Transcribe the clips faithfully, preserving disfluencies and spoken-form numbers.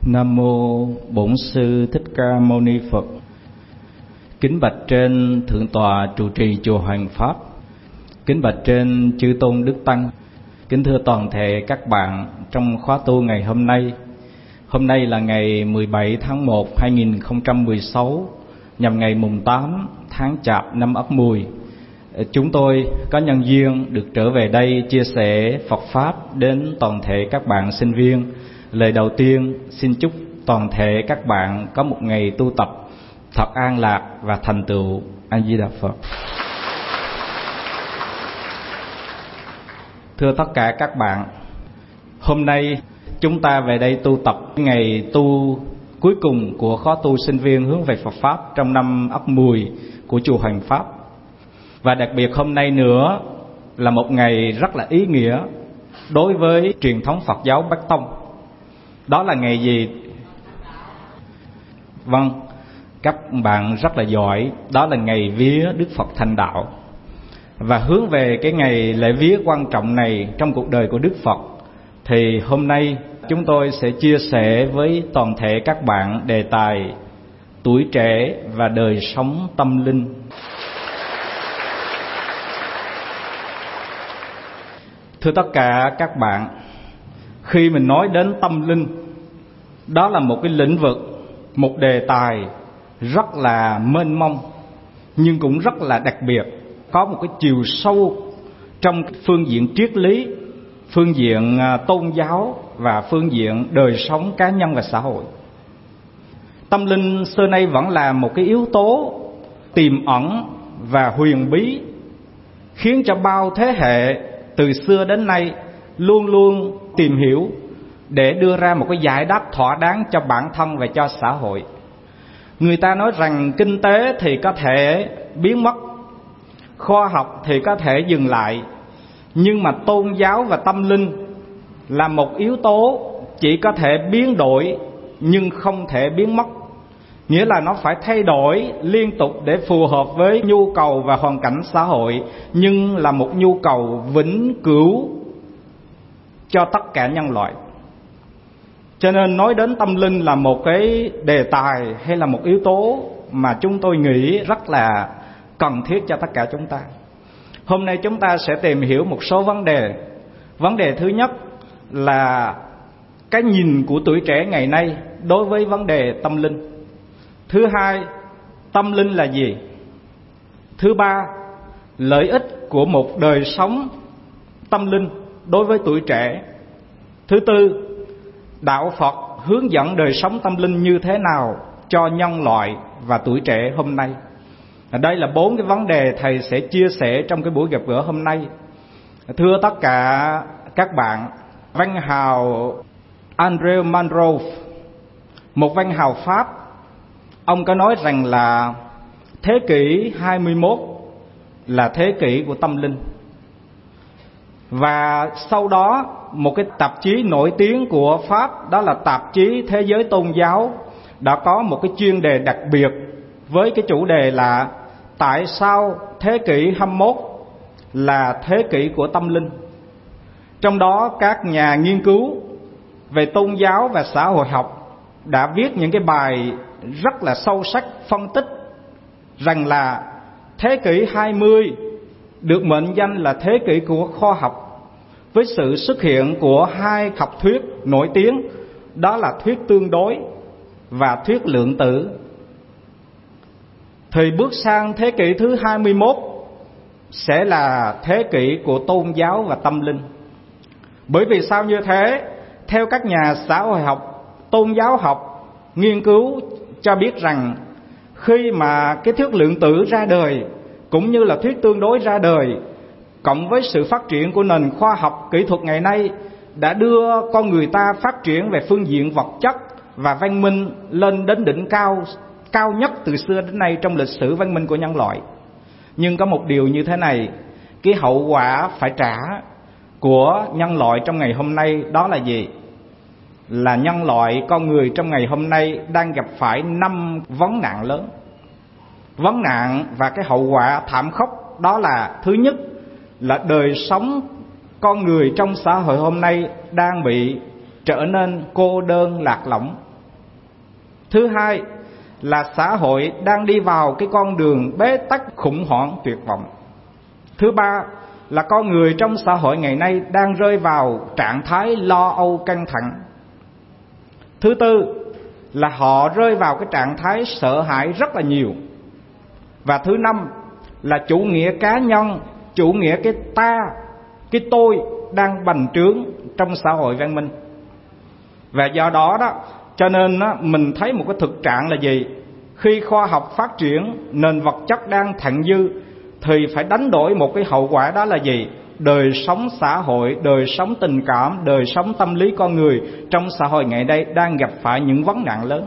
Nam mô Bổn Sư Thích Ca Mâu Ni Phật. Kính bạch trên thượng tọa trụ trì chùa Hoằng Pháp. Kính bạch trên chư tôn đức tăng. Kính thưa toàn thể các bạn trong khóa tu ngày hôm nay. Hôm nay là ngày mười bảy tháng một năm hai nghìn không trăm mười sáu, nhằm ngày mùng tám tháng Chạp năm Ất Mùi. Chúng tôi có nhân duyên được trở về đây chia sẻ Phật Pháp đến toàn thể các bạn sinh viên. Lời đầu tiên xin chúc toàn thể các bạn có một ngày tu tập thật an lạc và thành tựu. A Di Đà Phật. Thưa tất cả các bạn, hôm nay chúng ta về đây tu tập ngày tu cuối cùng của khóa tu sinh viên hướng về Phật Pháp trong năm Ất Mùi của chùa Hoằng Pháp. Và đặc biệt hôm nay nữa là một ngày rất là ý nghĩa đối với truyền thống Phật giáo Bắc Tông. Đó là ngày gì? Vâng, các bạn rất là giỏi. Đó là ngày vía Đức Phật thành đạo. Và hướng về cái ngày lễ vía quan trọng này trong cuộc đời của Đức Phật, thì hôm nay chúng tôi sẽ chia sẻ với toàn thể các bạn đề tài tuổi trẻ và đời sống tâm linh. Thưa tất cả các bạn, khi mình nói đến tâm linh, đó là một cái lĩnh vực, một đề tài rất là mênh mông, nhưng cũng rất là đặc biệt, có một cái chiều sâu trong phương diện triết lý, phương diện tôn giáo và phương diện đời sống cá nhân và xã hội. Tâm linh xưa nay vẫn là một cái yếu tố tiềm ẩn và huyền bí, khiến cho bao thế hệ từ xưa đến nay luôn luôn tìm hiểu để đưa ra một cái giải đáp thỏa đáng cho bản thân và cho xã hội. Người ta nói rằng kinh tế thì có thể biến mất, khoa học thì có thể dừng lại, nhưng mà tôn giáo và tâm linh là một yếu tố chỉ có thể biến đổi nhưng không thể biến mất. Nghĩa là nó phải thay đổi liên tục để phù hợp với nhu cầu và hoàn cảnh xã hội, nhưng là một nhu cầu vĩnh cửu cho tất cả nhân loại. Cho nên nói đến tâm linh là một cái đề tài hay là một yếu tố mà chúng tôi nghĩ rất là cần thiết cho tất cả chúng ta. Hôm nay chúng ta sẽ tìm hiểu một số vấn đề. Vấn đề thứ nhất là cái nhìn của tuổi trẻ ngày nay đối với vấn đề tâm linh. Thứ hai, tâm linh là gì? Thứ ba, lợi ích của một đời sống tâm linh đối với tuổi trẻ. Thứ tư, đạo Phật hướng dẫn đời sống tâm linh như thế nào cho nhân loại và tuổi trẻ hôm nay. Đây là bốn cái vấn đề thầy sẽ chia sẻ trong cái buổi gặp gỡ hôm nay. Thưa tất cả các bạn, văn hào André Malraux, một văn hào Pháp, ông có nói rằng là thế kỷ hai mươi mốt là thế kỷ của tâm linh. Và sau đó một cái tạp chí nổi tiếng của Pháp, đó là tạp chí Thế giới Tôn giáo, đã có một cái chuyên đề đặc biệt với cái chủ đề là tại sao thế kỷ hai mươi mốt là thế kỷ của tâm linh. Trong đó các nhà nghiên cứu về tôn giáo và xã hội học đã viết những cái bài rất là sâu sắc phân tích rằng là thế kỷ hai mươi được mệnh danh là thế kỷ của khoa học, với sự xuất hiện của hai học thuyết nổi tiếng, đó là thuyết tương đối và thuyết lượng tử. Thì bước sang thế kỷ thứ hai mươi mốt sẽ là thế kỷ của tôn giáo và tâm linh. Bởi vì sao như thế? Theo các nhà xã hội học, tôn giáo học nghiên cứu cho biết rằng khi mà cái thuyết lượng tử ra đời cũng như là thuyết tương đối ra đời, cộng với sự phát triển của nền khoa học kỹ thuật ngày nay, đã đưa con người ta phát triển về phương diện vật chất và văn minh lên đến đỉnh cao cao nhất từ xưa đến nay trong lịch sử văn minh của nhân loại. Nhưng có một điều như thế này, cái hậu quả phải trả của nhân loại trong ngày hôm nay đó là gì? Là nhân loại, con người trong ngày hôm nay đang gặp phải năm vấn nạn lớn. Vấn nạn và cái hậu quả thảm khốc đó là: thứ nhất là đời sống con người trong xã hội hôm nay đang bị trở nên cô đơn lạc lõng. Thứ hai là xã hội đang đi vào cái con đường bế tắc, khủng hoảng, tuyệt vọng. Thứ ba là con người trong xã hội ngày nay đang rơi vào trạng thái lo âu, căng thẳng. Thứ tư là họ rơi vào cái trạng thái sợ hãi rất là nhiều. Và thứ năm là chủ nghĩa cá nhân, chủ nghĩa cái ta, cái tôi đang bành trướng trong xã hội văn minh. Và do đó đó, cho nên đó, mình thấy một cái thực trạng là gì? Khi khoa học phát triển, nền vật chất đang thặng dư, thì phải đánh đổi một cái hậu quả, đó là gì? Đời sống xã hội, đời sống tình cảm, đời sống tâm lý con người trong xã hội ngày nay đang gặp phải những vấn nạn lớn.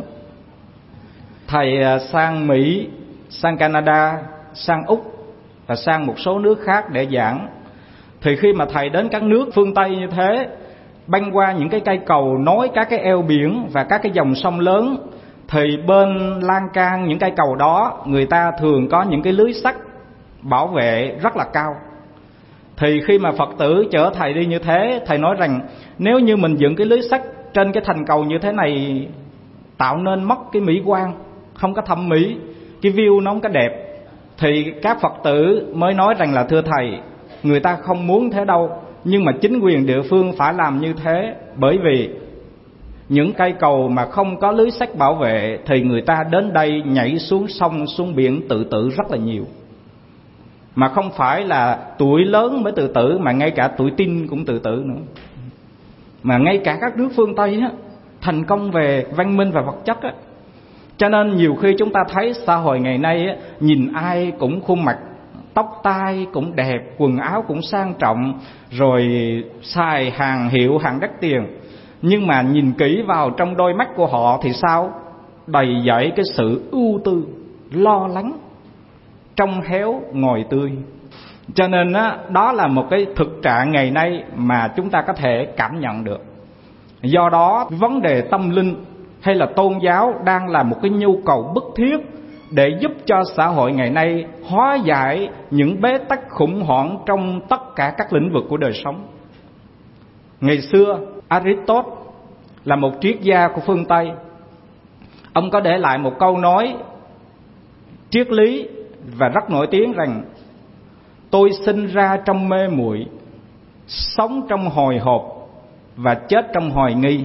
Thầy sang Mỹ, sang Canada, sang Úc và sang một số nước khác để giảng. Thì khi mà thầy đến các nước phương Tây như thế, băng qua những cái cây cầu nối các cái eo biển và các cái dòng sông lớn, thì bên lan can những cây cầu đó, người ta thường có những cái lưới sắt bảo vệ rất là cao. Thì khi mà Phật tử chở thầy đi như thế, thầy nói rằng nếu như mình dựng cái lưới sắt trên cái thành cầu như thế này, tạo nên mất cái mỹ quan, không có thẩm mỹ, cái view nó không có đẹp. Thì các Phật tử mới nói rằng là thưa thầy, người ta không muốn thế đâu, nhưng mà chính quyền địa phương phải làm như thế. Bởi vì những cây cầu mà không có lưới sắt bảo vệ thì người ta đến đây nhảy xuống sông, xuống biển tự tử rất là nhiều. Mà không phải là tuổi lớn mới tự tử, mà ngay cả tuổi teen cũng tự tử nữa. Mà ngay cả các nước phương Tây á, thành công về văn minh và vật chất á. Cho nên nhiều khi chúng ta thấy xã hội ngày nay á, nhìn ai cũng khuôn mặt, tóc tai cũng đẹp, quần áo cũng sang trọng, rồi xài hàng hiệu, hàng đắt tiền. Nhưng mà nhìn kỹ vào trong đôi mắt của họ thì sao? Đầy dẫy cái sự ưu tư, lo lắng, trong héo ngòi tươi. Cho nên á, đó là một cái thực trạng ngày nay mà chúng ta có thể cảm nhận được. Do đó vấn đề tâm linh hay là tôn giáo đang là một cái nhu cầu bức thiết để giúp cho xã hội ngày nay hóa giải những bế tắc khủng hoảng trong tất cả các lĩnh vực của đời sống. Ngày xưa Aristotle là một triết gia của phương Tây. Ông có để lại một câu nói triết lý và rất nổi tiếng rằng: tôi sinh ra trong mê muội, sống trong hồi hộp và chết trong hoài nghi.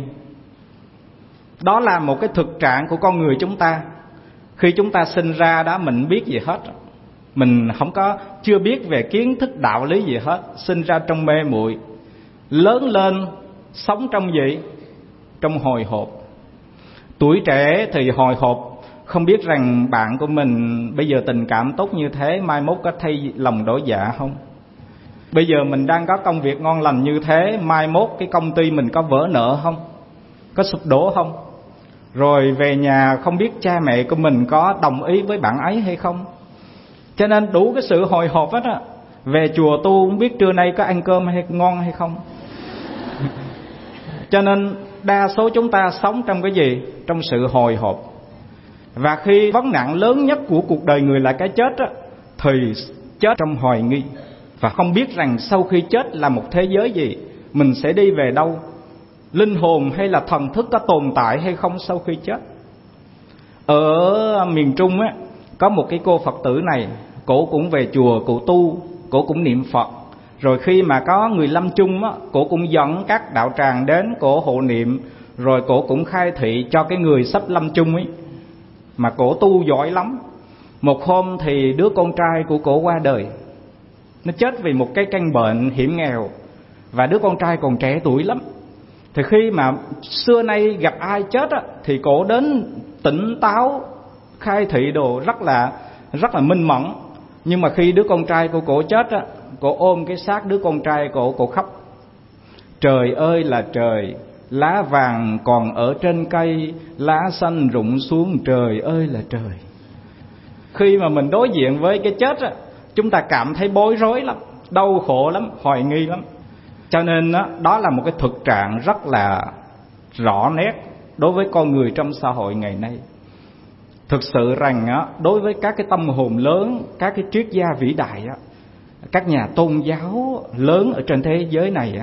Đó là một cái thực trạng của con người chúng ta. Khi chúng ta sinh ra đó, mình biết gì hết, mình không có chưa biết về kiến thức đạo lý gì hết, sinh ra trong mê muội, lớn lên sống trong gì? Trong hồi hộp. Tuổi trẻ thì hồi hộp, không biết rằng bạn của mình bây giờ tình cảm tốt như thế, mai mốt có thay lòng đổi dạ không? Bây giờ mình đang có công việc ngon lành như thế, mai mốt cái công ty mình có vỡ nợ không? Có sụp đổ không? Rồi về nhà không biết cha mẹ của mình có đồng ý với bạn ấy hay không? Cho nên đủ cái sự hồi hộp hết á. Về chùa tu không biết trưa nay có ăn cơm hay ngon hay không. Cho nên đa số chúng ta sống trong cái gì? Trong sự hồi hộp. Và khi vấn nạn lớn nhất của cuộc đời người là cái chết á, thì chết trong hoài nghi, và không biết rằng sau khi chết là một thế giới gì, mình sẽ đi về đâu, linh hồn hay là thần thức có tồn tại hay không sau khi chết. Ở miền Trung á, có một cái cô Phật tử này, cổ cũng về chùa, cổ tu, cổ cũng niệm Phật. Rồi khi mà có người lâm chung á, cổ cũng dẫn các đạo tràng đến, cổ hộ niệm, rồi cổ cũng khai thị cho cái người sắp lâm chung ấy. Mà cổ tu giỏi lắm. Một hôm thì đứa con trai của cổ qua đời, nó chết vì một cái căn bệnh hiểm nghèo, và đứa con trai còn trẻ tuổi lắm. Thì khi mà xưa nay gặp ai chết á, thì cổ đến tỉnh táo, khai thị đồ rất là rất là minh mẫn. Nhưng mà khi đứa con trai của cổ chết á, cổ ôm cái xác đứa con trai cổ, cổ khóc: trời ơi là trời, lá vàng còn ở trên cây, lá xanh rụng xuống, trời ơi là trời. Khi mà mình đối diện với cái chết á, chúng ta cảm thấy bối rối lắm, đau khổ lắm, hoài nghi lắm. Cho nên đó, đó là một cái thực trạng rất là rõ nét đối với con người trong xã hội ngày nay. Thực sự rằng á, đối với các cái tâm hồn lớn, các cái triết gia vĩ đại á, các nhà tôn giáo lớn ở trên thế giới này á,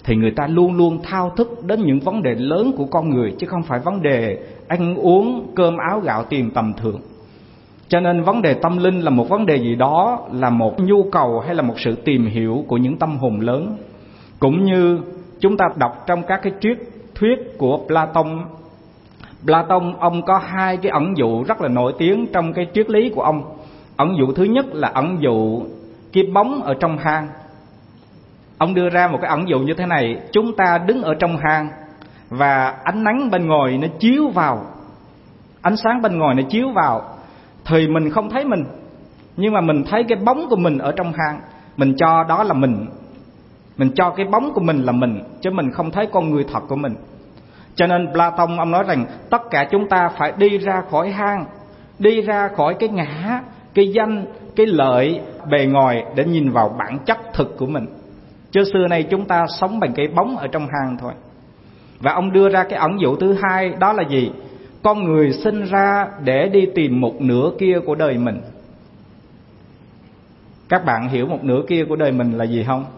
thì người ta luôn luôn thao thức đến những vấn đề lớn của con người, chứ không phải vấn đề ăn uống, cơm áo gạo tiền tầm thường. Cho nên vấn đề tâm linh là một vấn đề gì đó, là một nhu cầu hay là một sự tìm hiểu của những tâm hồn lớn. Cũng như chúng ta đọc trong các cái triết thuyết của Platon. Platon ông có hai cái ẩn dụ rất là nổi tiếng trong cái triết lý của ông. Ẩn dụ thứ nhất là ẩn dụ cái bóng ở trong hang. Ông đưa ra một cái ẩn dụ như thế này: chúng ta đứng ở trong hang và ánh nắng bên ngoài nó chiếu vào, ánh sáng bên ngoài nó chiếu vào, thì mình không thấy mình, nhưng mà mình thấy cái bóng của mình ở trong hang. Mình cho đó là mình, mình cho cái bóng của mình là mình, chứ mình không thấy con người thật của mình. Cho nên Platon ông nói rằng tất cả chúng ta phải đi ra khỏi hang, đi ra khỏi cái ngã, cái danh, cái lợi bề ngoài để nhìn vào bản chất thực của mình. Chứ xưa nay chúng ta sống bằng cái bóng ở trong hang thôi. Và ông đưa ra cái ẩn dụ thứ hai, đó là gì? Con người sinh ra để đi tìm một nửa kia của đời mình. Các bạn hiểu một nửa kia của đời mình là gì không?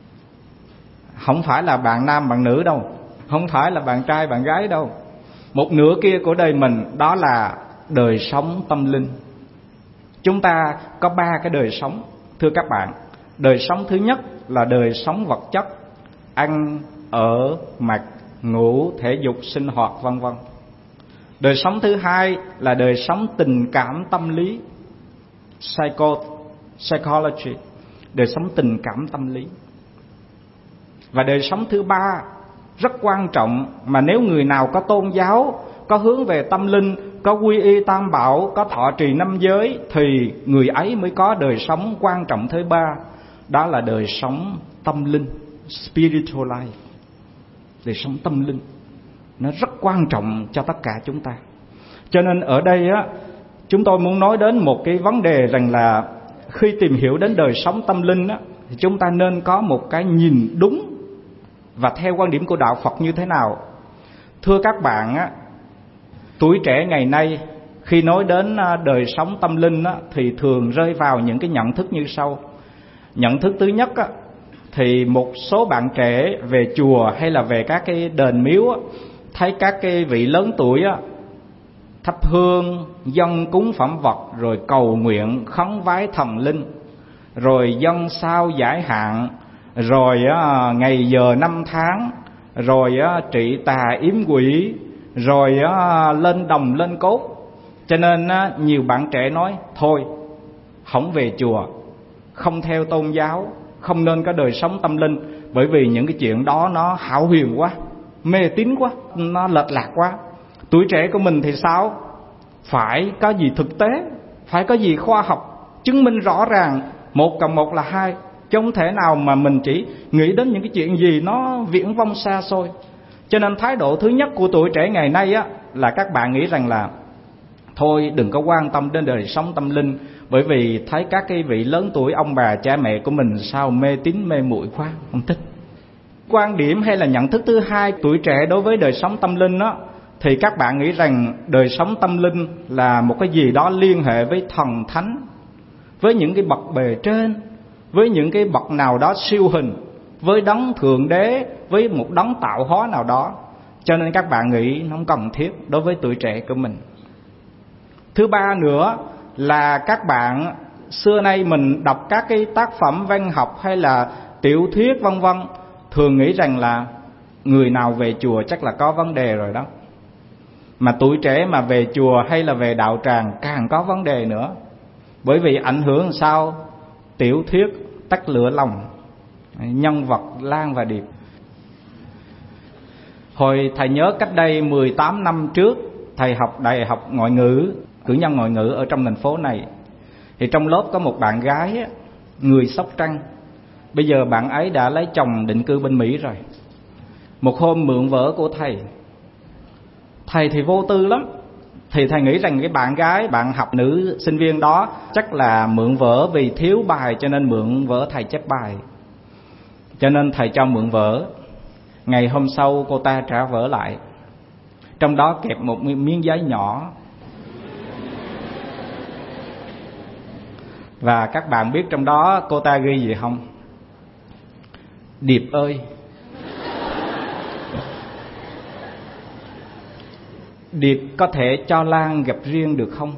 Không phải là bạn nam bạn nữ đâu, không phải là bạn trai bạn gái đâu. Một nửa kia của đời mình đó là đời sống tâm linh. Chúng ta có ba cái đời sống, thưa các bạn. Đời sống thứ nhất là đời sống vật chất, ăn, ở, mặc, ngủ, thể dục, sinh hoạt vân vân. Đời sống thứ hai là đời sống tình cảm tâm lý, psycho, psychology, đời sống tình cảm tâm lý. Và đời sống thứ ba rất quan trọng, mà nếu người nào có tôn giáo, có hướng về tâm linh, có quy y tam bảo, có thọ trì năm giới, thì người ấy mới có đời sống quan trọng thứ ba, đó là đời sống tâm linh, spiritual life. Đời sống tâm linh nó rất quan trọng cho tất cả chúng ta. Cho nên ở đây á, chúng tôi muốn nói đến một cái vấn đề rằng là khi tìm hiểu đến đời sống tâm linh á, thì chúng ta nên có một cái nhìn đúng và theo quan điểm của đạo Phật như thế nào. Thưa các bạn á, tuổi trẻ ngày nay khi nói đến đời sống tâm linh á, thì thường rơi vào những cái nhận thức như sau. Nhận thức thứ nhất á, thì một số bạn trẻ về chùa hay là về các cái đền miếu á, thấy các cái vị lớn tuổi á, thắp hương, dâng cúng phẩm vật, rồi cầu nguyện khấn vái thần linh, rồi dâng sao giải hạn, rồi á, ngày giờ năm tháng, rồi á, trị tà yếm quỷ, rồi á, lên đồng lên cốt. Cho nên á, nhiều bạn trẻ nói thôi, không về chùa, không theo tôn giáo, không nên có đời sống tâm linh, bởi vì những cái chuyện đó nó hão huyền quá, mê tín quá, nó lệch lạc quá. Tuổi trẻ của mình thì sao? Phải có gì thực tế, phải có gì khoa học chứng minh rõ ràng một cộng một là hai, chứ không thể nào mà mình chỉ nghĩ đến những cái chuyện gì nó viển vông xa xôi. Cho nên thái độ thứ nhất của tuổi trẻ ngày nay á, là các bạn nghĩ rằng là thôi đừng có quan tâm đến đời sống tâm linh, bởi vì thấy các cái vị lớn tuổi, ông bà cha mẹ của mình sao mê tín mê muội quá, không thích. Quan điểm hay là nhận thức thứ hai tuổi trẻ đối với đời sống tâm linh á, thì các bạn nghĩ rằng đời sống tâm linh là một cái gì đó liên hệ với thần thánh, với những cái bậc bề trên, với những cái bậc nào đó siêu hình, với đấng thượng đế, với một đấng tạo hóa nào đó. Cho nên các bạn nghĩ nó không cần thiết đối với tuổi trẻ của mình. Thứ ba nữa là các bạn xưa nay mình đọc các cái tác phẩm văn học hay là tiểu thuyết vân vân, thường nghĩ rằng là người nào về chùa chắc là có vấn đề rồi đó. Mà tuổi trẻ mà về chùa hay là về đạo tràng càng có vấn đề nữa. Bởi vì ảnh hưởng làm sao? Tiểu thuyết tắt lửa lòng, nhân vật Lan và Điệp. Hồi thầy nhớ cách đây mười tám năm trước, thầy học đại học ngoại ngữ, cử nhân ngoại ngữ ở trong thành phố này. Thì trong lớp có một bạn gái, người Sóc Trăng. Bây giờ bạn ấy đã lấy chồng định cư bên Mỹ rồi. Một hôm mượn vở của thầy. Thầy thì vô tư lắm. Thì thầy nghĩ rằng cái bạn gái, bạn học nữ sinh viên đó chắc là mượn vở vì thiếu bài, cho nên mượn vở thầy chép bài. Cho nên thầy cho mượn vở. Ngày hôm sau cô ta trả vở lại, trong đó kẹp một miếng giấy nhỏ. Và các bạn biết trong đó cô ta ghi gì không? Điệp ơi. Điệp có thể cho Lan gặp riêng được không?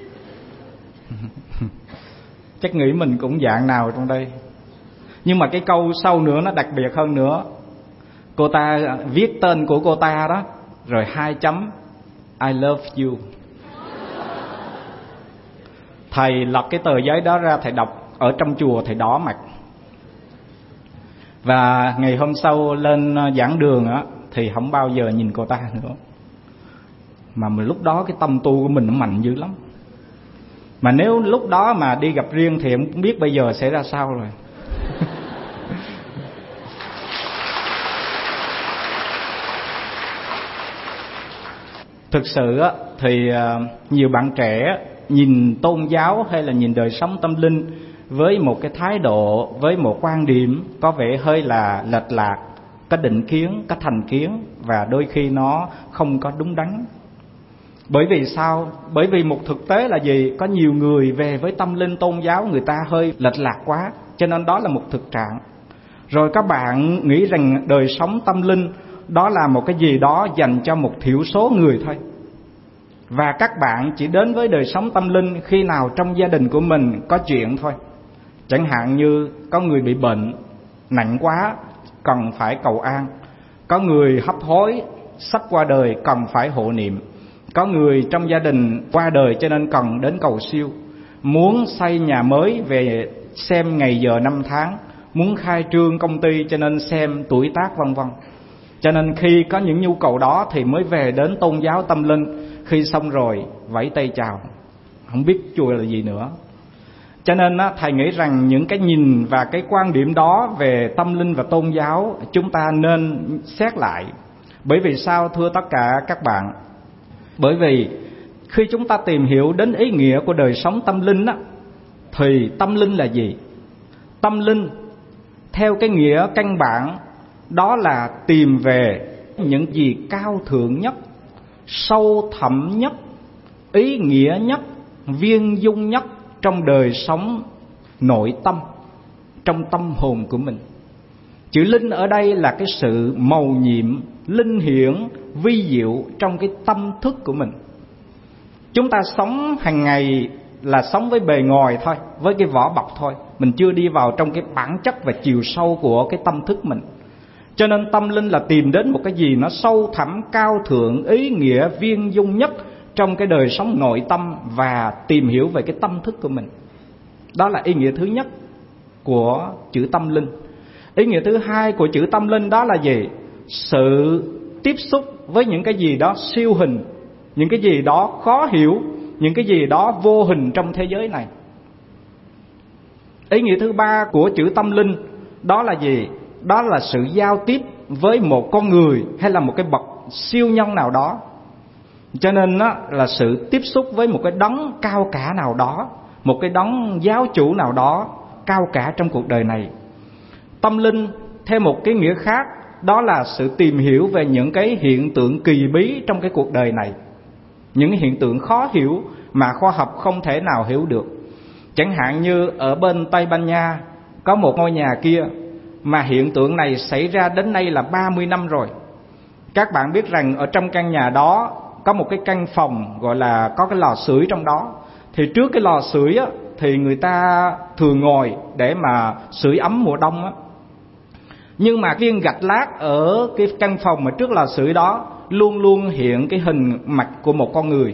Chắc nghĩ mình cũng dạng nào trong đây. Nhưng mà cái câu sau nữa nó đặc biệt hơn nữa. Cô ta viết tên của cô ta đó, rồi hai chấm I love you. Thầy lật cái tờ giấy đó ra, thầy đọc ở trong chùa, thầy đỏ mặt. Và ngày hôm sau lên giảng đường á, thì không bao giờ nhìn cô ta nữa. Mà mình lúc đó cái tâm tu của mình nó mạnh dữ lắm. Mà nếu lúc đó mà đi gặp riêng thì em cũng biết bây giờ sẽ ra sao rồi. Thực sự á, thì nhiều bạn trẻ nhìn tôn giáo hay là nhìn đời sống tâm linh với một cái thái độ, với một quan điểm có vẻ hơi là lệch lạc, có định kiến, có thành kiến, và đôi khi nó không có đúng đắn. Bởi vì sao? Bởi vì một thực tế là gì? Có nhiều người về với tâm linh tôn giáo người ta hơi lệch lạc quá, cho nên đó là một thực trạng. Rồi các bạn nghĩ rằng đời sống tâm linh đó là một cái gì đó dành cho một thiểu số người thôi. Và các bạn chỉ đến với đời sống tâm linh khi nào trong gia đình của mình có chuyện thôi. Chẳng hạn như có người bị bệnh nặng quá cần phải cầu an, có người hấp hối sắp qua đời cần phải hộ niệm, có người trong gia đình qua đời cho nên cần đến cầu siêu, muốn xây nhà mới về xem ngày giờ năm tháng, muốn khai trương công ty cho nên xem tuổi tác vân vân. Cho nên khi có những nhu cầu đó thì mới về đến tôn giáo tâm linh. Khi xong rồi vẫy tay chào, không biết chùa là gì nữa. Cho nên á, thầy nghĩ rằng những cái nhìn và cái quan điểm đó về tâm linh và tôn giáo chúng ta nên xét lại. Bởi vì sao thưa tất cả các bạn? Bởi vì khi chúng ta tìm hiểu đến ý nghĩa của đời sống tâm linh á, thì tâm linh là gì? Tâm linh theo cái nghĩa căn bản đó là tìm về những gì cao thượng nhất, sâu thẳm nhất, ý nghĩa nhất, viên dung nhất trong đời sống nội tâm, trong tâm hồn của mình. Chữ linh ở đây là cái sự mầu nhiệm, linh hiển, vi diệu trong cái tâm thức của mình. Chúng ta sống hàng ngày là sống với bề ngoài thôi, với cái vỏ bọc thôi. Mình chưa đi vào trong cái bản chất và chiều sâu của cái tâm thức mình. Cho nên tâm linh là tìm đến một cái gì nó sâu thẳm, cao thượng, ý nghĩa, viên dung nhất trong cái đời sống nội tâm và tìm hiểu về cái tâm thức của mình. Đó là ý nghĩa thứ nhất của chữ tâm linh. Ý nghĩa thứ hai của chữ tâm linh đó là gì? Sự tiếp xúc với những cái gì đó siêu hình, những cái gì đó khó hiểu, những cái gì đó vô hình trong thế giới này. Ý nghĩa thứ ba của chữ tâm linh đó là gì? Đó là sự giao tiếp với một con người hay là một cái bậc siêu nhân nào đó. Cho nên đó là sự tiếp xúc với một cái đấng cao cả nào đó, một cái đấng giáo chủ nào đó cao cả trong cuộc đời này. Tâm linh theo một cái nghĩa khác đó là sự tìm hiểu về những cái hiện tượng kỳ bí trong cái cuộc đời này, những hiện tượng khó hiểu mà khoa học không thể nào hiểu được. Chẳng hạn như ở bên Tây Ban Nha có một ngôi nhà kia mà hiện tượng này xảy ra đến nay là ba mươi năm rồi. Các bạn biết rằng ở trong căn nhà đó có một cái căn phòng gọi là có cái lò sưởi trong đó. Thì trước cái lò sưởi á, thì người ta thường ngồi để mà sưởi ấm mùa đông á. Nhưng mà viên gạch lát ở cái căn phòng mà trước lò sưởi đó luôn luôn hiện cái hình mặt của một con người,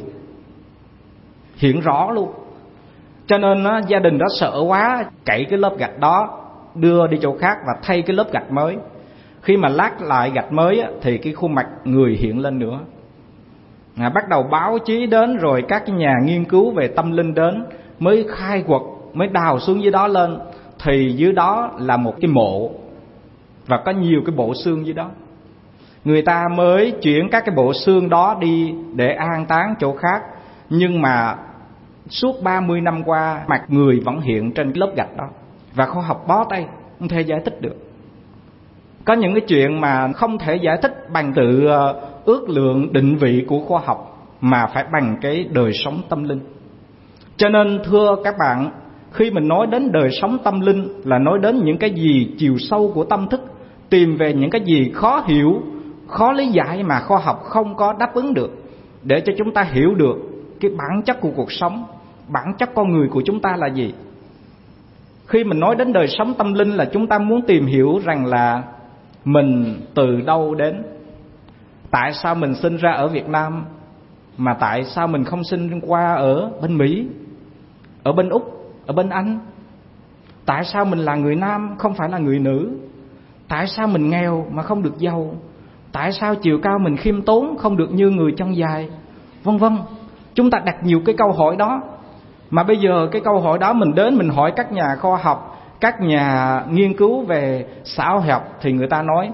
hiện rõ luôn. Cho nên á, gia đình đó sợ quá, cậy cái lớp gạch đó đưa đi chỗ khác và thay cái lớp gạch mới. Khi mà lát lại gạch mới á, thì cái khuôn mặt người hiện lên nữa. À, bắt đầu báo chí đến, rồi các cái nhà nghiên cứu về tâm linh đến, mới khai quật, mới đào xuống dưới đó lên. Thì dưới đó là một cái mộ và có nhiều cái bộ xương dưới đó. Người ta mới chuyển các cái bộ xương đó đi để an táng chỗ khác. Nhưng mà suốt ba mươi năm qua mặt người vẫn hiện trên cái lớp gạch đó. Và khoa học bó tay, không thể giải thích được. Có những cái chuyện mà không thể giải thích bằng tự ước lượng định vị của khoa học, mà phải bằng cái đời sống tâm linh. Cho nên thưa các bạn, khi mình nói đến đời sống tâm linh là nói đến những cái gì chiều sâu của tâm thức, tìm về những cái gì khó hiểu, khó lý giải mà khoa học không có đáp ứng được. để cho chúng ta hiểu được cái bản chất của cuộc sống, bản chất con người của chúng ta là gì. Khi mình nói đến đời sống tâm linh là chúng ta muốn tìm hiểu rằng là mình từ đâu đến. Tại sao mình sinh ra ở Việt Nam mà tại sao mình không sinh qua ở bên Mỹ, ở bên Úc, ở bên Anh? Tại sao mình là người nam không phải là người nữ? Tại sao mình nghèo mà không được giàu? Tại sao chiều cao mình khiêm tốn không được như người chân dài? Vân vân. Chúng ta đặt nhiều cái câu hỏi đó. Mà bây giờ cái câu hỏi đó mình đến mình hỏi các nhà khoa học, các nhà nghiên cứu về xã hội học, thì người ta nói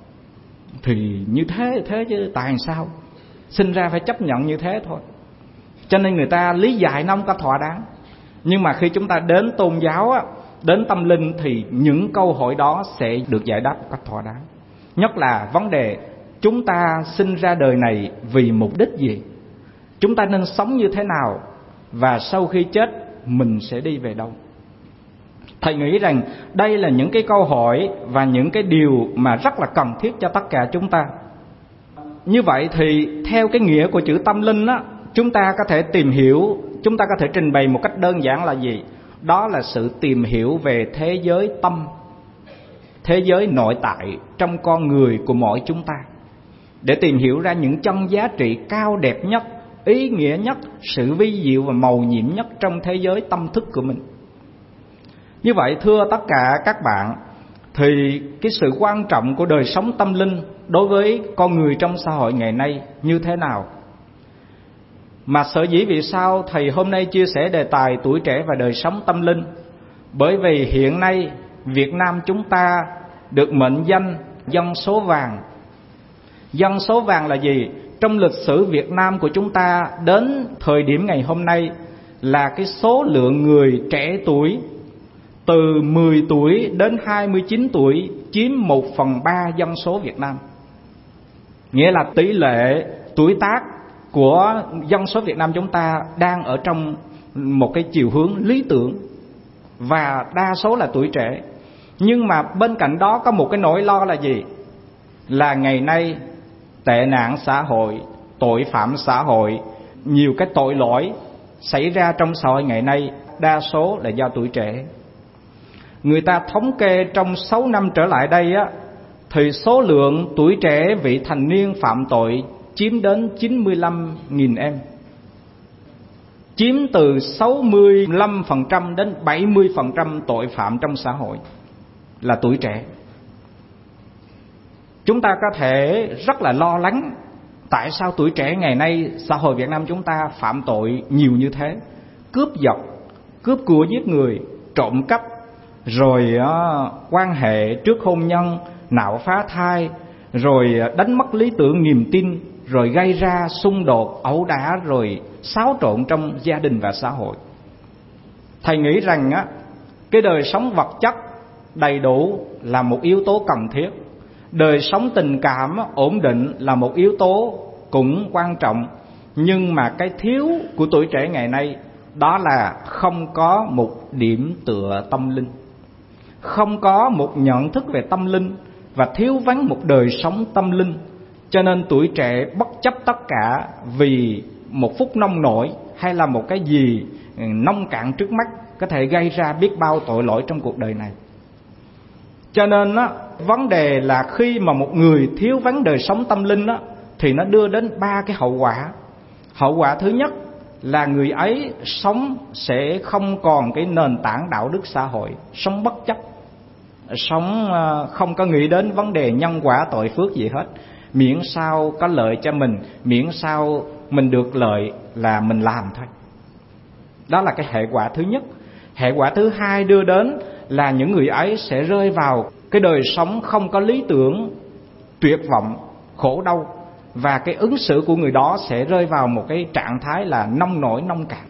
thì như thế thế chứ tại sao? Sinh ra phải chấp nhận như thế thôi. Cho nên người ta lý giải nó không có thỏa đáng. Nhưng mà khi chúng ta đến tôn giáo á, đến tâm linh thì những câu hỏi đó sẽ được giải đáp một cách thỏa đáng. Nhất là vấn đề chúng ta sinh ra đời này vì mục đích gì, chúng ta nên sống như thế nào, và sau khi chết mình sẽ đi về đâu. Thầy nghĩ rằng đây là những cái câu hỏi và những cái điều mà rất là cần thiết cho tất cả chúng ta. Như vậy thì theo cái nghĩa của chữ tâm linh á, chúng ta có thể tìm hiểu, chúng ta có thể trình bày một cách đơn giản là gì? Đó là sự tìm hiểu về thế giới tâm, thế giới nội tại trong con người của mỗi chúng ta, để tìm hiểu ra những chân giá trị cao đẹp nhất, ý nghĩa nhất, sự vi diệu và mầu nhiệm nhất trong thế giới tâm thức của mình. Như vậy thưa tất cả các bạn, thì cái sự quan trọng của đời sống tâm linh đối với con người trong xã hội ngày nay như thế nào? Mà sở dĩ vì sao thầy hôm nay chia sẻ đề tài tuổi trẻ và đời sống tâm linh? Bởi vì hiện nay Việt Nam chúng ta được mệnh danh dân số vàng. Dân số vàng là gì? Trong lịch sử Việt Nam của chúng ta đến thời điểm ngày hôm nay là cái số lượng người trẻ tuổi từ mười tuổi đến hai mươi chín tuổi chiếm một phần ba dân số Việt Nam. Nghĩa là tỷ lệ tuổi tác của dân số Việt Nam chúng ta đang ở trong một cái chiều hướng lý tưởng, và đa số là tuổi trẻ. Nhưng mà bên cạnh đó có một cái nỗi lo là gì? Là ngày nay tệ nạn xã hội, tội phạm xã hội, nhiều cái tội lỗi xảy ra trong xã hội ngày nay đa số là do tuổi trẻ. Người ta thống kê trong sáu năm trở lại đây á, thì số lượng tuổi trẻ vị thành niên phạm tội chiếm đến chín mươi lăm nghìn em, chiếm từ sáu mươi lăm phần trăm đến bảy mươi phần trăm tội phạm trong xã hội là tuổi trẻ. Chúng ta có thể rất là lo lắng tại sao tuổi trẻ ngày nay xã hội Việt Nam chúng ta phạm tội nhiều như thế, cướp giật, cướp của giết người, trộm cắp, rồi uh, quan hệ trước hôn nhân, nạo phá thai, rồi đánh mất lý tưởng niềm tin, rồi gây ra xung đột, ẩu đả, rồi xáo trộn trong gia đình và xã hội. Thầy nghĩ rằng á, cái đời sống vật chất đầy đủ là một yếu tố cần thiết. Đời sống tình cảm ổn định là một yếu tố cũng quan trọng. Nhưng mà cái thiếu của tuổi trẻ ngày nay đó là không có một điểm tựa tâm linh, không có một nhận thức về tâm linh, và thiếu vắng một đời sống tâm linh. Cho nên tuổi trẻ bất chấp tất cả vì một phút nông nổi hay là một cái gì nông cạn trước mắt có thể gây ra biết bao tội lỗi trong cuộc đời này. Cho nên á, vấn đề là khi mà một người thiếu vắng đời sống tâm linh á, thì nó đưa đến ba cái hậu quả. Hậu quả thứ nhất là người ấy sống sẽ không còn cái nền tảng đạo đức xã hội, sống bất chấp, sống không có nghĩ đến vấn đề nhân quả tội phước gì hết, miễn sao có lợi cho mình, miễn sao mình được lợi là mình làm thôi. Đó là cái hệ quả thứ nhất. Hệ quả thứ hai đưa đến là những người ấy sẽ rơi vào cái đời sống không có lý tưởng, tuyệt vọng, khổ đau, và cái ứng xử của người đó sẽ rơi vào một cái trạng thái là nông nổi, nông cạn.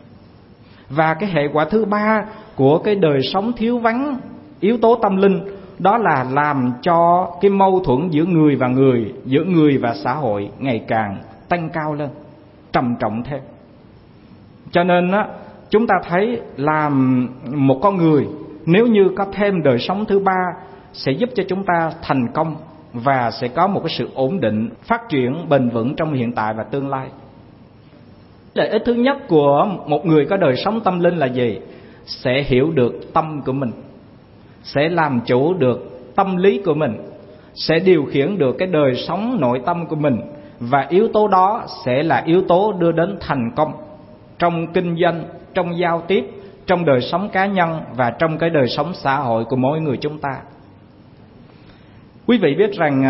Và cái hệ quả thứ ba của cái đời sống thiếu vắng yếu tố tâm linh đó là làm cho cái mâu thuẫn giữa người và người, giữa người và xã hội ngày càng tăng cao lên, trầm trọng thêm. Cho nên á, chúng ta thấy làm một con người nếu như có thêm đời sống thứ ba sẽ giúp cho chúng ta thành công và sẽ có một cái sự ổn định, phát triển bền vững trong hiện tại và tương lai. Lợi ích thứ nhất của một người có đời sống tâm linh là gì? Sẽ hiểu được tâm của mình, sẽ làm chủ được tâm lý của mình, sẽ điều khiển được cái đời sống nội tâm của mình. Và yếu tố đó sẽ là yếu tố đưa đến thành công trong kinh doanh, trong giao tiếp, trong đời sống cá nhân và trong cái đời sống xã hội của mỗi người chúng ta. Quý vị biết rằng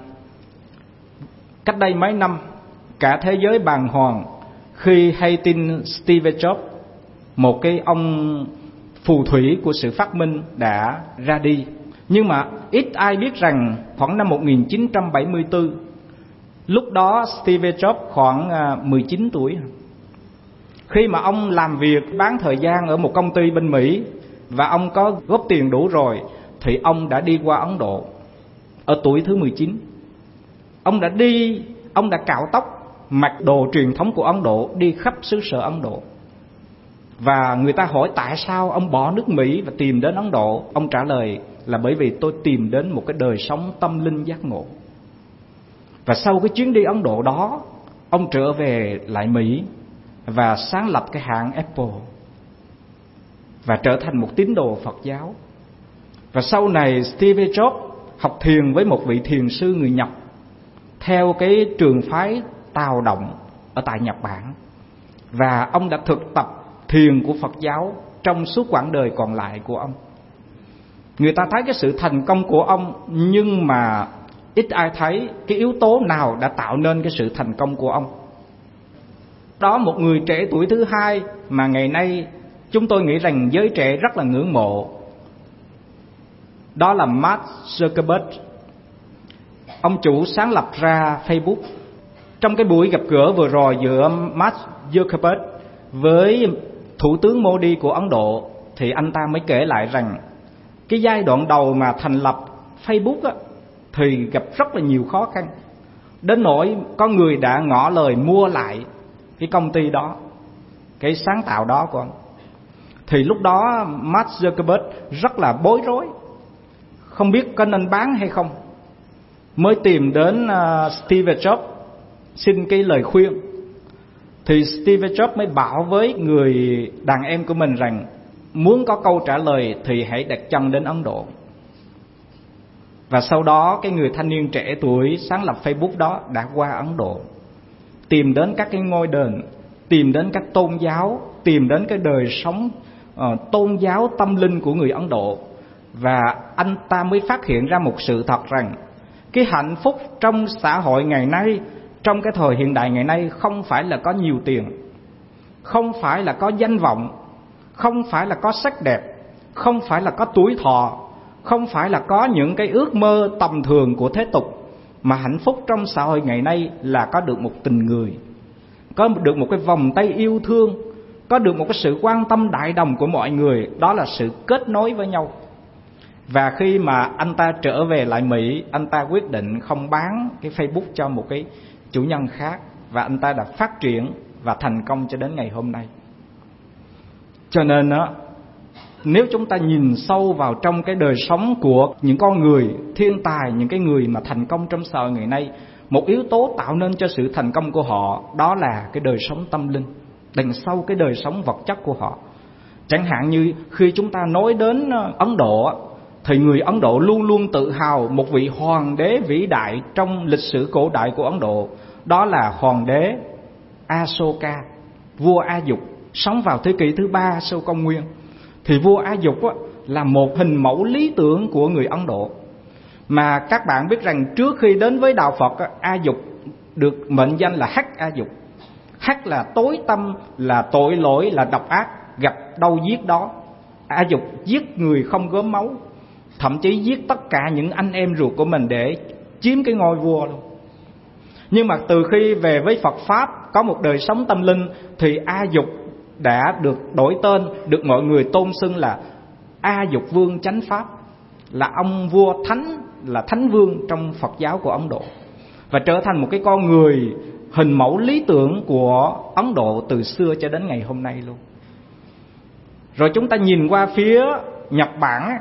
cách đây mấy năm, cả thế giới bàng hoàng khi hay tin Steve Jobs, một cái ông phù thủy của sự phát minh, đã ra đi. Nhưng mà ít ai biết rằng khoảng năm một nghìn chín trăm bảy mươi tư, lúc đó Steve Jobs khoảng mười chín tuổi. Khi mà ông làm việc bán thời gian ở một công ty bên Mỹ và ông có góp tiền đủ rồi, thì ông đã đi qua Ấn Độ ở tuổi thứ mười chín. Ông đã đi, ông đã cạo tóc, mặc đồ truyền thống của Ấn Độ, đi khắp xứ sở Ấn Độ. Và người ta hỏi tại sao ông bỏ nước Mỹ và tìm đến Ấn Độ. Ông trả lời là bởi vì tôi tìm đến một cái đời sống tâm linh giác ngộ. Và sau cái chuyến đi Ấn Độ đó, ông trở về lại Mỹ và sáng lập cái hãng Apple và trở thành một tín đồ Phật giáo. Và sau này Steve Jobs học thiền với một vị thiền sư người Nhật theo cái trường phái Tào Động ở tại Nhật Bản. Và ông đã thực tập thiền của Phật giáo trong suốt quãng đời còn lại của ông. Người ta thấy cái sự thành công của ông, nhưng mà ít ai thấy cái yếu tố nào đã tạo nên cái sự thành công của ông. Đó, một người trẻ tuổi thứ hai mà ngày nay chúng tôi nghĩ rằng giới trẻ rất là ngưỡng mộ, đó là Mark Zuckerberg. Ông chủ sáng lập ra Facebook. Trong cái buổi gặp gỡ vừa rồi giữa Mark Zuckerberg với Thủ tướng Modi của Ấn Độ, thì anh ta mới kể lại rằng cái giai đoạn đầu mà thành lập Facebook á, thì gặp rất là nhiều khó khăn, đến nỗi có người đã ngỏ lời mua lại cái công ty đó, cái sáng tạo đó của ông. Thì lúc đó Mark Zuckerberg rất là bối rối, không biết có nên bán hay không, mới tìm đến uh, Steve Jobs xin cái lời khuyên. Thì Steve Jobs mới bảo với người đàn em của mình rằng muốn có câu trả lời thì hãy đặt chân đến Ấn Độ. Và sau đó cái người thanh niên trẻ tuổi sáng lập Facebook đó đã qua Ấn Độ, tìm đến các cái ngôi đền, tìm đến các tôn giáo, tìm đến cái đời sống uh, tôn giáo tâm linh của người Ấn Độ. Và anh ta mới phát hiện ra một sự thật rằng cái hạnh phúc trong xã hội ngày nay, trong cái thời hiện đại ngày nay, không phải là có nhiều tiền, không phải là có danh vọng, không phải là có sắc đẹp, không phải là có tuổi thọ, không phải là có những cái ước mơ tầm thường của thế tục. Mà hạnh phúc trong xã hội ngày nay là có được một tình người, có được một cái vòng tay yêu thương, có được một cái sự quan tâm đại đồng của mọi người. Đó là sự kết nối với nhau. Và khi mà anh ta trở về lại Mỹ, anh ta quyết định không bán cái Facebook cho một cái chủ nhân khác, và anh ta đã phát triển và thành công cho đến ngày hôm nay. Cho nên á, nếu chúng ta nhìn sâu vào trong cái đời sống của những con người thiên tài, những cái người mà thành công trong xã hội ngày nay, một yếu tố tạo nên cho sự thành công của họ đó là cái đời sống tâm linh đằng sau cái đời sống vật chất của họ. Chẳng hạn như khi chúng ta nói đến Ấn Độ, thì người Ấn Độ luôn luôn tự hào một vị hoàng đế vĩ đại trong lịch sử cổ đại của Ấn Độ, đó là hoàng đế Asoka, vua A Dục, sống vào thế kỷ thứ ba sau công nguyên. Thì vua A Dục á, là một hình mẫu lý tưởng của người Ấn Độ. Mà các bạn biết rằng trước khi đến với đạo Phật, A Dục được mệnh danh là Hắc A Dục. Hắc là tối tâm, là tội lỗi, là độc ác, gặp đâu giết đó. A Dục giết người không gớm máu, thậm chí giết tất cả những anh em ruột của mình để chiếm cái ngôi vua luôn. Nhưng mà từ khi về với Phật Pháp, có một đời sống tâm linh, thì A Dục đã được đổi tên, được mọi người tôn xưng là A Dục Vương Chánh Pháp, là ông vua thánh, là thánh vương trong Phật giáo của Ấn Độ, và trở thành một cái con người hình mẫu lý tưởng của Ấn Độ từ xưa cho đến ngày hôm nay luôn. Rồi chúng ta nhìn qua phía Nhật Bản.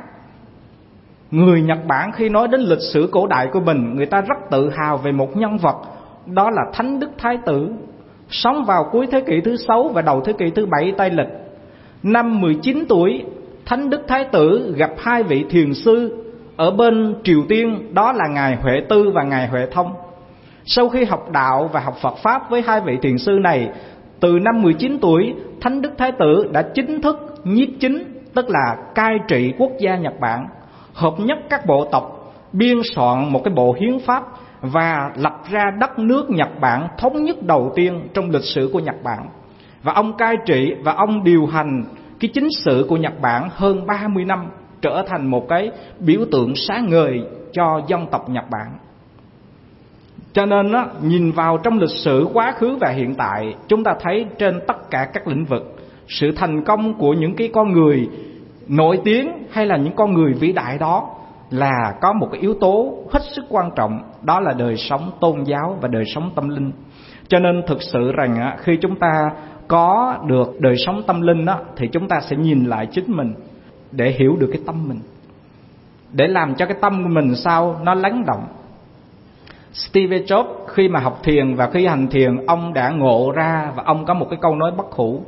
Người Nhật Bản khi nói đến lịch sử cổ đại của mình, người ta rất tự hào về một nhân vật, đó là Thánh Đức Thái Tử, sống vào cuối thế kỷ thứ sáu và đầu thế kỷ thứ bảy Tây lịch. Năm mười chín tuổi, Thánh Đức Thái Tử gặp hai vị thiền sư ở bên Triều Tiên, đó là Ngài Huệ Tư và Ngài Huệ Thông. Sau khi học đạo và học Phật Pháp với hai vị thiền sư này, từ năm mười chín tuổi, Thánh Đức Thái Tử đã chính thức nhiếp chính, tức là cai trị quốc gia Nhật Bản, hợp nhất các bộ tộc, biên soạn một cái bộ hiến pháp và lập ra đất nước Nhật Bản thống nhất đầu tiên trong lịch sử của Nhật Bản. Và ông cai trị và ông điều hành cái chính sự của Nhật Bản hơn ba mươi năm, trở thành một cái biểu tượng sáng ngời cho dân tộc Nhật Bản. Cho nên á, nhìn vào trong lịch sử quá khứ và hiện tại, chúng ta thấy trên tất cả các lĩnh vực, sự thành công của những cái con người nổi tiếng hay là những con người vĩ đại đó là có một cái yếu tố hết sức quan trọng, đó là đời sống tôn giáo và đời sống tâm linh. Cho nên thực sự rằng á, khi chúng ta có được đời sống tâm linh á, thì chúng ta sẽ nhìn lại chính mình để hiểu được cái tâm mình, để làm cho cái tâm của mình sao nó lắng động. Steve Jobs khi mà học thiền và khi hành thiền, ông đã ngộ ra và ông có một cái câu nói bất hủ: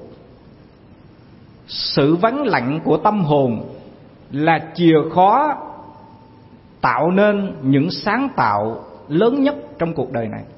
sự vắng lặng của tâm hồn là chìa khóa tạo nên những sáng tạo lớn nhất trong cuộc đời này.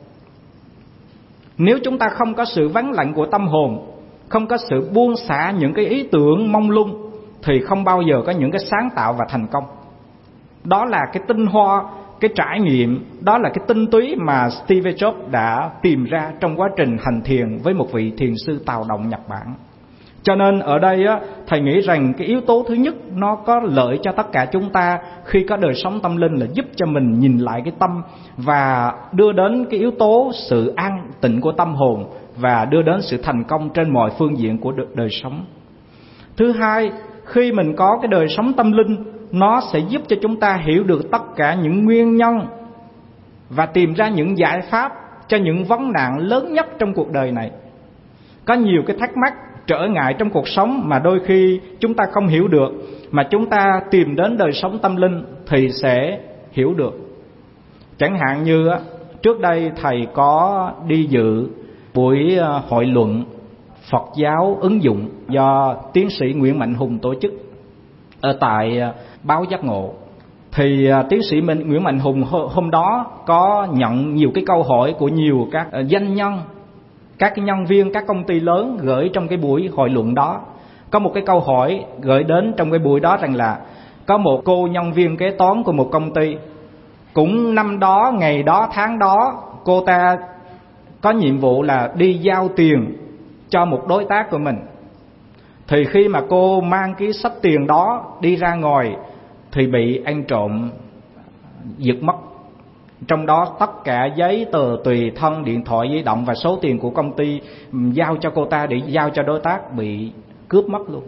Nếu chúng ta không có sự vắng lặng của tâm hồn, không có sự buông xả những cái ý tưởng mông lung, thì không bao giờ có những cái sáng tạo và thành công. Đó là cái tinh hoa, cái trải nghiệm, đó là cái tinh túy mà Steve Jobs đã tìm ra trong quá trình hành thiền với một vị thiền sư Tào Động Nhật Bản. Cho nên ở đây á, thầy nghĩ rằng cái yếu tố thứ nhất nó có lợi cho tất cả chúng ta khi có đời sống tâm linh là giúp cho mình nhìn lại cái tâm và đưa đến cái yếu tố sự an tịnh của tâm hồn và đưa đến sự thành công trên mọi phương diện của đời sống. Thứ hai, khi mình có cái đời sống tâm linh, nó sẽ giúp cho chúng ta hiểu được tất cả những nguyên nhân và tìm ra những giải pháp cho những vấn nạn lớn nhất trong cuộc đời này. Có nhiều cái thắc mắc, trở ngại trong cuộc sống mà đôi khi chúng ta không hiểu được, mà chúng ta tìm đến đời sống tâm linh thì sẽ hiểu được. Chẳng hạn như trước đây thầy có đi dự buổi hội luận Phật giáo ứng dụng do tiến sĩ Nguyễn Mạnh Hùng tổ chức ở tại báo Giác Ngộ. Thì tiến sĩ Nguyễn Mạnh Hùng hôm đó có nhận nhiều cái câu hỏi của nhiều các doanh nhân, các cái nhân viên các công ty lớn gửi trong cái buổi hội luận đó. Có một cái câu hỏi gửi đến trong cái buổi đó rằng là có một cô nhân viên kế toán của một công ty, cũng năm đó, ngày đó, tháng đó, cô ta có nhiệm vụ là đi giao tiền cho một đối tác của mình. Thì khi mà cô mang cái xách tiền đó đi ra ngoài thì bị ăn trộm giật mất. Trong đó tất cả giấy tờ tùy thân, điện thoại di động và số tiền của công ty giao cho cô ta để giao cho đối tác bị cướp mất luôn.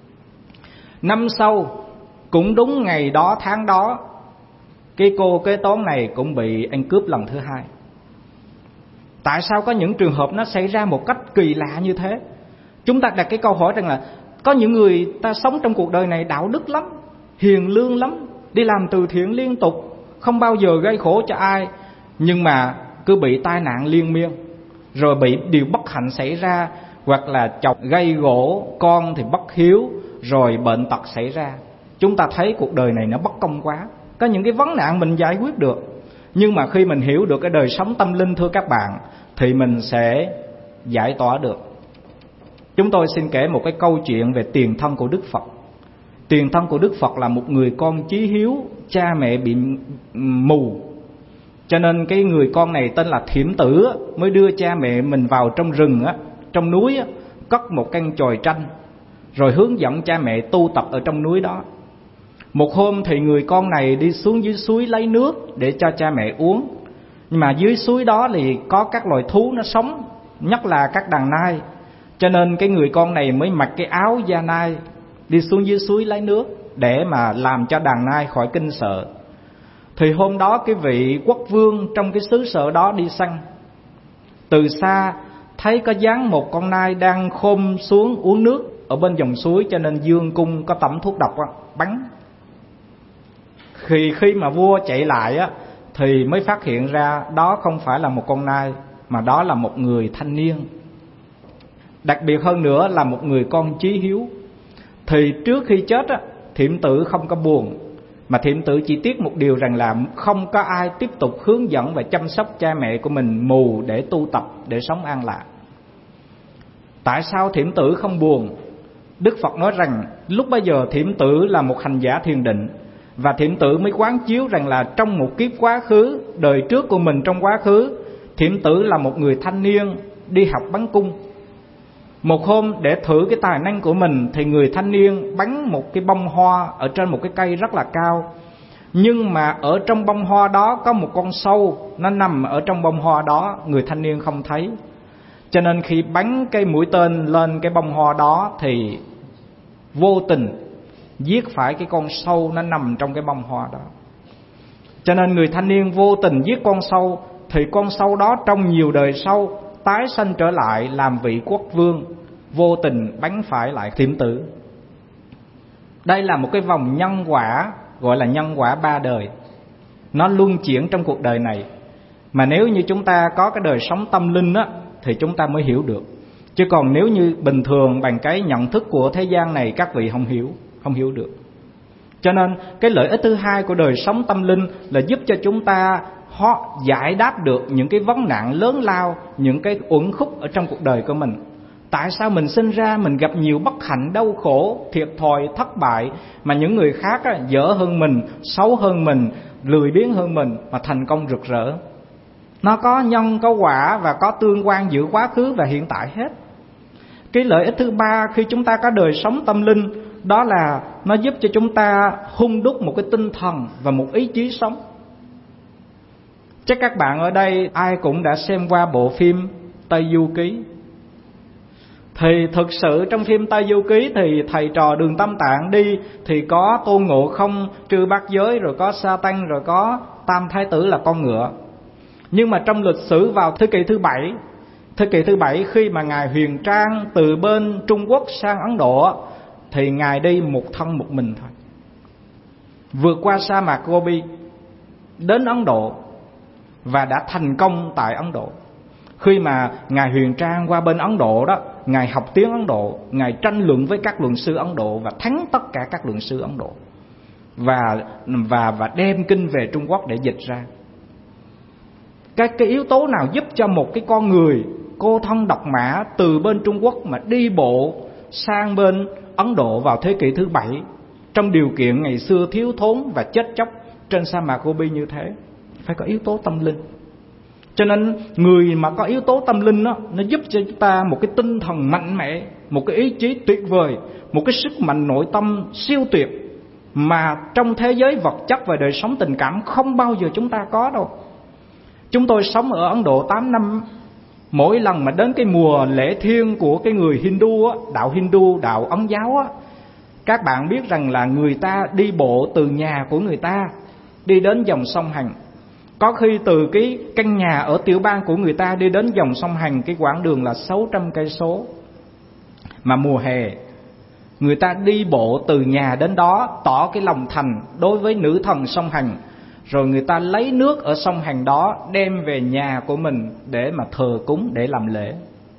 Năm sau, cũng đúng ngày đó, tháng đó, cái cô kế toán này cũng bị ăn cướp lần thứ hai. Tại sao có những trường hợp nó xảy ra một cách kỳ lạ như thế? Chúng ta đặt cái câu hỏi rằng là có những người ta sống trong cuộc đời này đạo đức lắm, hiền lương lắm, đi làm từ thiện liên tục, không bao giờ gây khổ cho ai, nhưng mà cứ bị tai nạn liên miên, rồi bị điều bất hạnh xảy ra, hoặc là chồng gây gổ, con thì bất hiếu, rồi bệnh tật xảy ra. Chúng ta thấy cuộc đời này nó bất công quá. Có những cái vấn nạn mình giải quyết được, nhưng mà khi mình hiểu được cái đời sống tâm linh, thưa các bạn, thì mình sẽ giải tỏa được. Chúng tôi xin kể một cái câu chuyện về tiền thân của Đức Phật. Tiền thân của Đức Phật là một người con chí hiếu, cha mẹ bị mù. Cho nên cái người con này tên là Thiểm Tử mới đưa cha mẹ mình vào trong rừng, trong núi, cất một căn chòi tranh, rồi hướng dẫn cha mẹ tu tập ở trong núi đó. Một hôm thì người con này đi xuống dưới suối lấy nước để cho cha mẹ uống. Nhưng mà dưới suối đó thì có các loài thú nó sống, nhất là các đàn nai. Cho nên cái người con này mới mặc cái áo da nai đi xuống dưới suối lấy nước để mà làm cho đàn nai khỏi kinh sợ. Thì hôm đó cái vị quốc vương trong cái xứ sở đó đi săn, từ xa thấy có dáng một con nai đang khom xuống uống nước ở bên dòng suối, cho nên dương cung có tẩm thuốc độc bắn. Khi khi mà vua chạy lại á, thì mới phát hiện ra đó không phải là một con nai, mà đó là một người thanh niên Đặc biệt hơn nữa là một người con chí hiếu, thì trước khi chết á, Thiểm Tử không có buồn, mà Thiểm Tử chỉ tiếc một điều rằng là không có ai tiếp tục hướng dẫn và chăm sóc cha mẹ của mình mù để tu tập, để sống an lạc. Tại sao Thiểm Tử không buồn? Đức Phật nói rằng lúc bấy giờ Thiểm Tử là một hành giả thiền định, và Thiểm Tử mới quán chiếu rằng là trong một kiếp quá khứ, đời trước của mình trong quá khứ, Thiểm Tử là một người thanh niên đi học bắn cung. Một hôm để thử cái tài năng của mình thì người thanh niên bắn một cái bông hoa ở trên một cái cây rất là cao. Nhưng mà ở trong bông hoa đó có một con sâu, nó nằm ở trong bông hoa đó, người thanh niên không thấy. Cho nên khi bắn cái mũi tên lên cái bông hoa đó thì vô tình giết phải cái con sâu nó nằm trong cái bông hoa đó. Cho nên người thanh niên vô tình giết con sâu, thì con sâu đó trong nhiều đời sau tái sanh trở lại làm vị quốc vương, vô tình bắn phải lại Thiểm Tử. Đây là một cái vòng nhân quả, gọi là nhân quả ba đời. Nó luân chuyển trong cuộc đời này. Mà nếu như chúng ta có cái đời sống tâm linh á, thì chúng ta mới hiểu được. Chứ còn nếu như bình thường bằng cái nhận thức của thế gian này, các vị không hiểu, không hiểu được. Cho nên cái lợi ích thứ hai của đời sống tâm linh là giúp cho chúng ta họ giải đáp được những cái vấn nạn lớn lao, những cái uẩn khúc ở trong cuộc đời của mình. Tại sao mình sinh ra mình gặp nhiều bất hạnh, đau khổ, thiệt thòi, thất bại, mà những người khác á, dở hơn mình, xấu hơn mình, lười biếng hơn mình mà thành công rực rỡ? Nó có nhân, có quả và có tương quan giữa quá khứ và hiện tại hết. Cái lợi ích thứ ba khi chúng ta có đời sống tâm linh, đó là nó giúp cho chúng ta hung đúc một cái tinh thần và một ý chí sống. Chắc các bạn ở đây ai cũng đã xem qua bộ phim Tây Du Ký. Thì thực sự trong phim Tây Du Ký thì thầy trò Đường Tam Tạng đi thì có Tôn Ngộ Không, Trư Bát Giới, rồi có Sa Tăng, rồi có Tam Thái Tử là con ngựa. Nhưng mà trong lịch sử vào thế kỷ thứ bảy, thế kỷ thứ bảy khi mà Ngài Huyền Trang từ bên Trung Quốc sang Ấn Độ, thì Ngài đi một thân một mình thôi, vượt qua sa mạc Gobi đến Ấn Độ và đã thành công tại Ấn Độ. Khi mà Ngài Huyền Trang qua bên Ấn Độ đó, Ngài học tiếng Ấn Độ, Ngài tranh luận với các luận sư Ấn Độ và thắng tất cả các luận sư Ấn Độ, và và và đem kinh về Trung Quốc để dịch ra. Cái cái yếu tố nào giúp cho một cái con người cô thân độc mã từ bên Trung Quốc mà đi bộ sang bên Ấn Độ vào thế kỷ thứ bảy, trong điều kiện ngày xưa thiếu thốn và chết chóc trên sa mạc Gobi như thế? Phải có yếu tố tâm linh. Cho nên người mà có yếu tố tâm linh đó, nó giúp cho chúng ta một cái tinh thần mạnh mẽ, một cái ý chí tuyệt vời, một cái sức mạnh nội tâm siêu tuyệt mà trong thế giới vật chất và đời sống tình cảm không bao giờ chúng ta có đâu. Chúng tôi sống ở Ấn Độ tám năm. Mỗi lần mà đến cái mùa lễ thiêng của cái người Hindu á, đạo Hindu, đạo Ấn giáo á, các bạn biết rằng là người ta đi bộ từ nhà của người ta đi đến dòng sông Hằng. Có khi từ cái căn nhà ở tiểu bang của người ta đi đến dòng sông Hằng, cái quãng đường là sáu trăm cây số. Mà mùa hè người ta đi bộ từ nhà đến đó, tỏ cái lòng thành đối với nữ thần sông Hằng. Rồi người ta lấy nước ở sông Hằng đó đem về nhà của mình để mà thờ cúng, để làm lễ.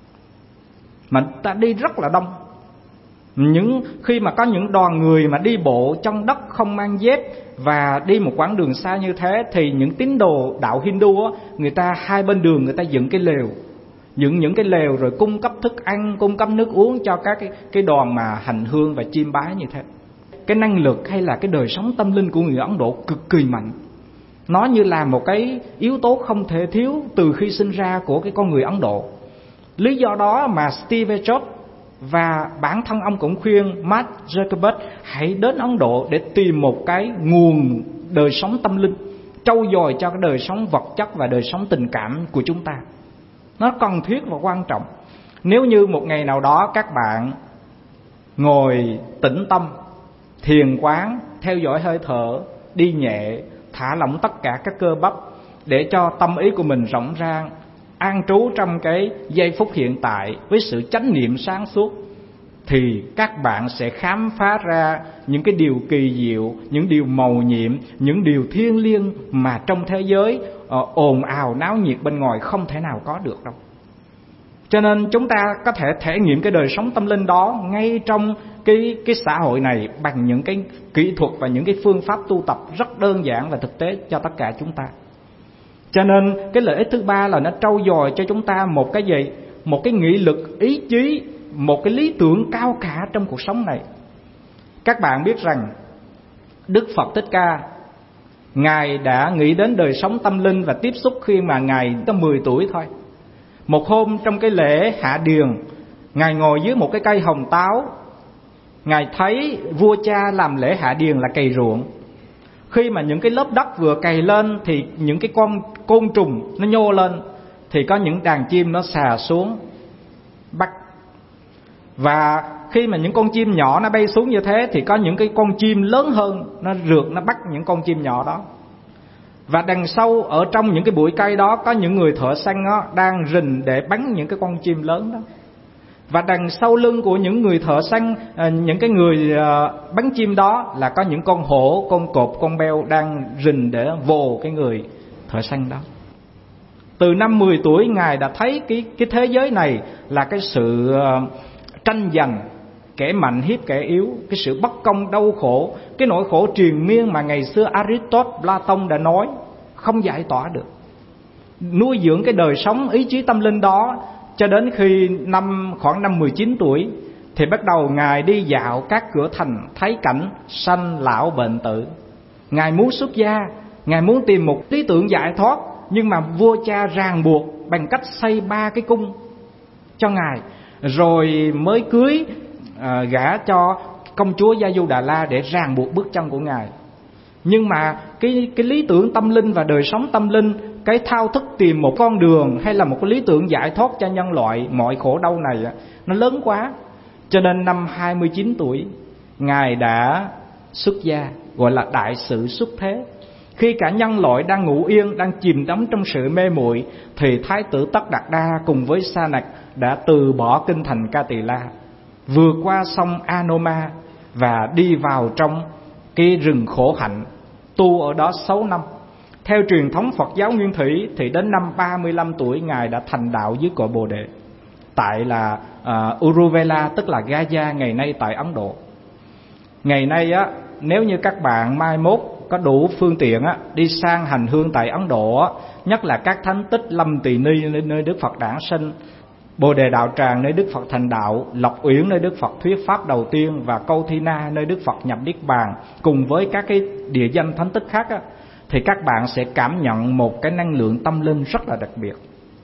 Mà ta đi rất là đông. Những khi mà có những đoàn người mà đi bộ trong đất không mang dép và đi một quãng đường xa như thế, thì những tín đồ đạo Hindu á, người ta hai bên đường người ta dựng cái lều, dựng những cái lều rồi cung cấp thức ăn, cung cấp nước uống cho các cái, cái đoàn mà hành hương và chiêm bái như thế. Cái năng lực hay là cái đời sống tâm linh của người Ấn Độ cực kỳ mạnh. Nó như là một cái yếu tố không thể thiếu từ khi sinh ra của cái con người Ấn Độ. Lý do đó mà Steve Jobs và bản thân ông cũng khuyên Mark Zuckerberg hãy đến Ấn Độ để tìm một cái nguồn đời sống tâm linh, trau dồi cho cái đời sống vật chất và đời sống tình cảm của chúng ta. Nó cần thiết và quan trọng. Nếu như một ngày nào đó các bạn ngồi tĩnh tâm, thiền quán, theo dõi hơi thở, đi nhẹ, thả lỏng tất cả các cơ bắp để cho tâm ý của mình rộng ra, an trú trong cái giây phút hiện tại với sự chánh niệm sáng suốt, thì các bạn sẽ khám phá ra những cái điều kỳ diệu, những điều mầu nhiệm, những điều thiêng liêng mà trong thế giới uh, ồn ào náo nhiệt bên ngoài không thể nào có được đâu. Cho nên chúng ta có thể thể nghiệm cái đời sống tâm linh đó ngay trong cái, cái xã hội này bằng những cái kỹ thuật và những cái phương pháp tu tập rất đơn giản và thực tế cho tất cả chúng ta. Cho nên cái lợi ích thứ ba là nó trau dồi cho chúng ta một cái gì? Một cái nghị lực, ý chí, một cái lý tưởng cao cả trong cuộc sống này. Các bạn biết rằng Đức Phật Thích Ca, Ngài đã nghĩ đến đời sống tâm linh và tiếp xúc khi mà Ngài có mười tuổi thôi. Một hôm trong cái lễ hạ điền, Ngài ngồi dưới một cái cây hồng táo. Ngài thấy vua cha làm lễ hạ điền là cày ruộng. Khi mà những cái lớp đất vừa cày lên thì những cái con côn trùng nó nhô lên, thì có những đàn chim nó xà xuống bắt. Và khi mà những con chim nhỏ nó bay xuống như thế thì có những cái con chim lớn hơn nó rượt nó bắt những con chim nhỏ đó. Và đằng sau ở trong những cái bụi cây đó có những người thợ săn đó đang rình để bắn những cái con chim lớn đó. Và đằng sau lưng của những người thợ săn, những cái người bắn chim đó là có những con hổ, con cọp, con beo đang rình để vồ cái người thợ săn đó. Từ năm mười tuổi Ngài đã thấy cái, cái thế giới này là cái sự tranh giành, kẻ mạnh hiếp kẻ yếu, cái sự bất công đau khổ, cái nỗi khổ triền miên mà ngày xưa Aristotle, Platon đã nói không giải tỏa được. Nuôi dưỡng cái đời sống ý chí tâm linh đó cho đến khi năm khoảng năm mười chín tuổi thì bắt đầu Ngài đi dạo các cửa thành, thấy cảnh sanh lão bệnh tử. Ngài muốn xuất gia, Ngài muốn tìm một lý tưởng giải thoát, nhưng mà vua cha ràng buộc bằng cách xây ba cái cung cho Ngài, rồi mới cưới à, gả cho công chúa Gia Du Đà La để ràng buộc bước chân của Ngài. Nhưng mà cái, cái lý tưởng tâm linh và đời sống tâm linh, cái thao thức tìm một con đường hay là một cái lý tưởng giải thoát cho nhân loại mọi khổ đau này nó lớn quá. Cho nên năm hai mươi chín tuổi Ngài đã xuất gia, gọi là đại sự xuất thế. Khi cả nhân loại đang ngủ yên, đang chìm đắm trong sự mê muội, thì Thái tử Tất Đạt Đa cùng với Sa Nặc đã từ bỏ kinh thành Ca Tỳ La, vượt qua sông Anoma và đi vào trong cái rừng khổ hạnh, tu ở đó sáu năm. Theo truyền thống Phật giáo Nguyên Thủy thì đến năm ba mươi lăm tuổi Ngài đã thành đạo dưới cội Bồ Đề, tại là uh, Uruvela, tức là Gaya ngày nay tại Ấn Độ. Ngày nay á, nếu như các bạn mai mốt có đủ phương tiện á, đi sang hành hương tại Ấn Độ á, nhất là các thánh tích Lâm Tỳ Ni nơi Đức Phật đản sinh, Bồ Đề Đạo Tràng nơi Đức Phật thành đạo, Lộc Uyển nơi Đức Phật thuyết pháp đầu tiên, và Câu Thi Na nơi Đức Phật nhập niết bàn, cùng với các cái địa danh thánh tích khác á, thì các bạn sẽ cảm nhận một cái năng lượng tâm linh rất là đặc biệt.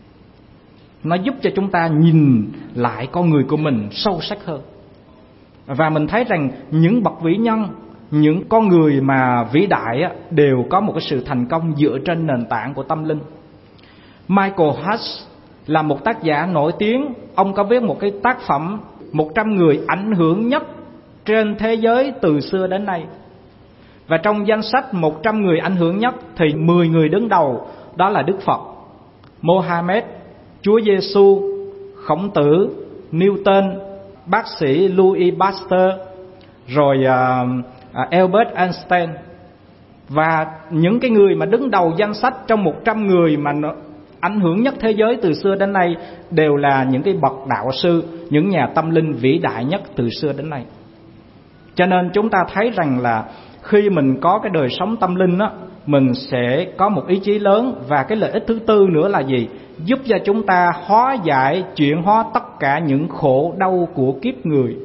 Nó giúp cho chúng ta nhìn lại con người của mình sâu sắc hơn. Và mình thấy rằng những bậc vĩ nhân, những con người mà vĩ đại á, đều có một cái sự thành công dựa trên nền tảng của tâm linh. Michael Hutch là một tác giả nổi tiếng. Ông có viết một cái tác phẩm một trăm người ảnh hưởng nhất trên thế giới từ xưa đến nay. Và trong danh sách một trăm người ảnh hưởng nhất thì mười người đứng đầu đó là Đức Phật, Mohammed, Chúa Giêsu, Khổng Tử, Newton, bác sĩ Louis Pasteur, rồi uh, uh, Albert Einstein. Và những cái người mà đứng đầu danh sách trong một trăm người mà nó ảnh hưởng nhất thế giới từ xưa đến nay đều là những cái bậc đạo sư, những nhà tâm linh vĩ đại nhất từ xưa đến nay. Cho nên chúng ta thấy rằng là khi mình có cái đời sống tâm linh á, mình sẽ có một ý chí lớn. Và cái lợi ích thứ tư nữa là gì? Giúp cho chúng ta hóa giải, chuyển hóa tất cả những khổ đau của kiếp người.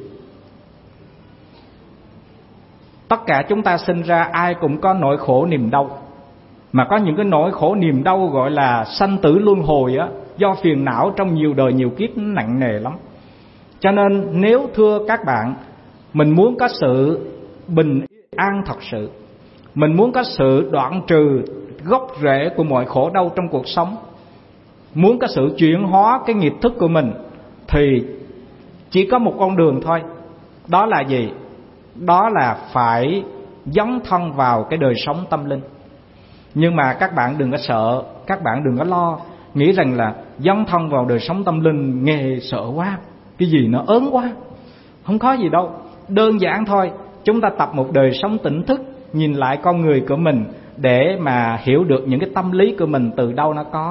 Tất cả chúng ta sinh ra ai cũng có nỗi khổ niềm đau. Mà có những cái nỗi khổ niềm đau gọi là sanh tử luân hồi á, do phiền não trong nhiều đời nhiều kiếp nặng nề lắm. Cho nên nếu thưa các bạn, mình muốn có sự bình an thật sự, mình muốn có sự đoạn trừ gốc rễ của mọi khổ đau trong cuộc sống, muốn có sự chuyển hóa cái nghiệp thức của mình, thì chỉ có một con đường thôi. Đó là gì? Đó là phải dấn thân vào cái đời sống tâm linh. Nhưng mà các bạn đừng có sợ, các bạn đừng có lo, nghĩ rằng là dấn thân vào đời sống tâm linh nghe sợ quá, cái gì nó ớn quá. Không có gì đâu, đơn giản thôi. Chúng ta tập một đời sống tỉnh thức, nhìn lại con người của mình để mà hiểu được những cái tâm lý của mình từ đâu nó có.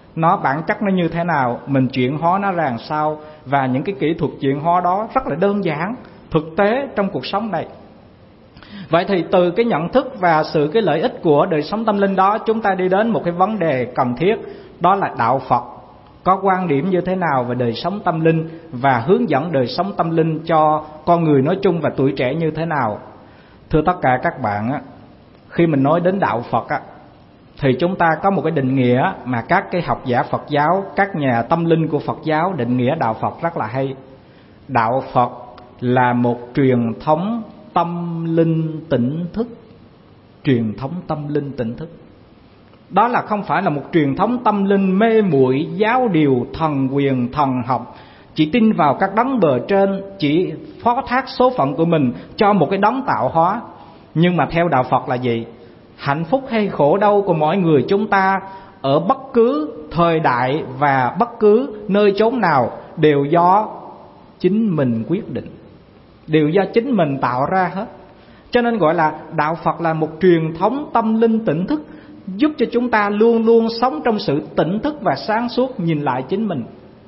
nó bản chất nó như thế nào, mình chuyển hóa nó ra làm sao. Và những cái kỹ thuật chuyển hóa đó rất là đơn giản, thực tế trong cuộc sống này. Vậy thì từ cái nhận thức và sự cái lợi ích của đời sống tâm linh đó, chúng ta đi đến một cái vấn đề cần thiết, đó là đạo Phật có quan điểm như thế nào về đời sống tâm linh và hướng dẫn đời sống tâm linh cho con người nói chung và tuổi trẻ như thế nào. Thưa tất cả các bạn á, khi mình nói đến đạo Phật á, thì chúng ta có một cái định nghĩa mà các cái học giả Phật giáo, các nhà tâm linh của Phật giáo định nghĩa đạo Phật rất là hay. Đạo Phật là một truyền thống tâm linh tỉnh thức. Truyền thống tâm linh tỉnh thức. Đó là không phải là một truyền thống tâm linh mê muội, giáo điều, thần quyền, thần học, chỉ tin vào các đấng bề trên, chỉ phó thác số phận của mình cho một cái đấng tạo hóa. Nhưng mà theo đạo Phật là gì? Hạnh phúc hay khổ đau của mỗi người chúng ta ở bất cứ thời đại và bất cứ nơi chốn nào đều do chính mình quyết định, đều do chính mình tạo ra hết. Cho nên gọi là đạo Phật là một truyền thống tâm linh tỉnh thức, giúp cho chúng ta luôn luôn sống trong sự tỉnh thức và sáng suốt, nhìn lại chính mình.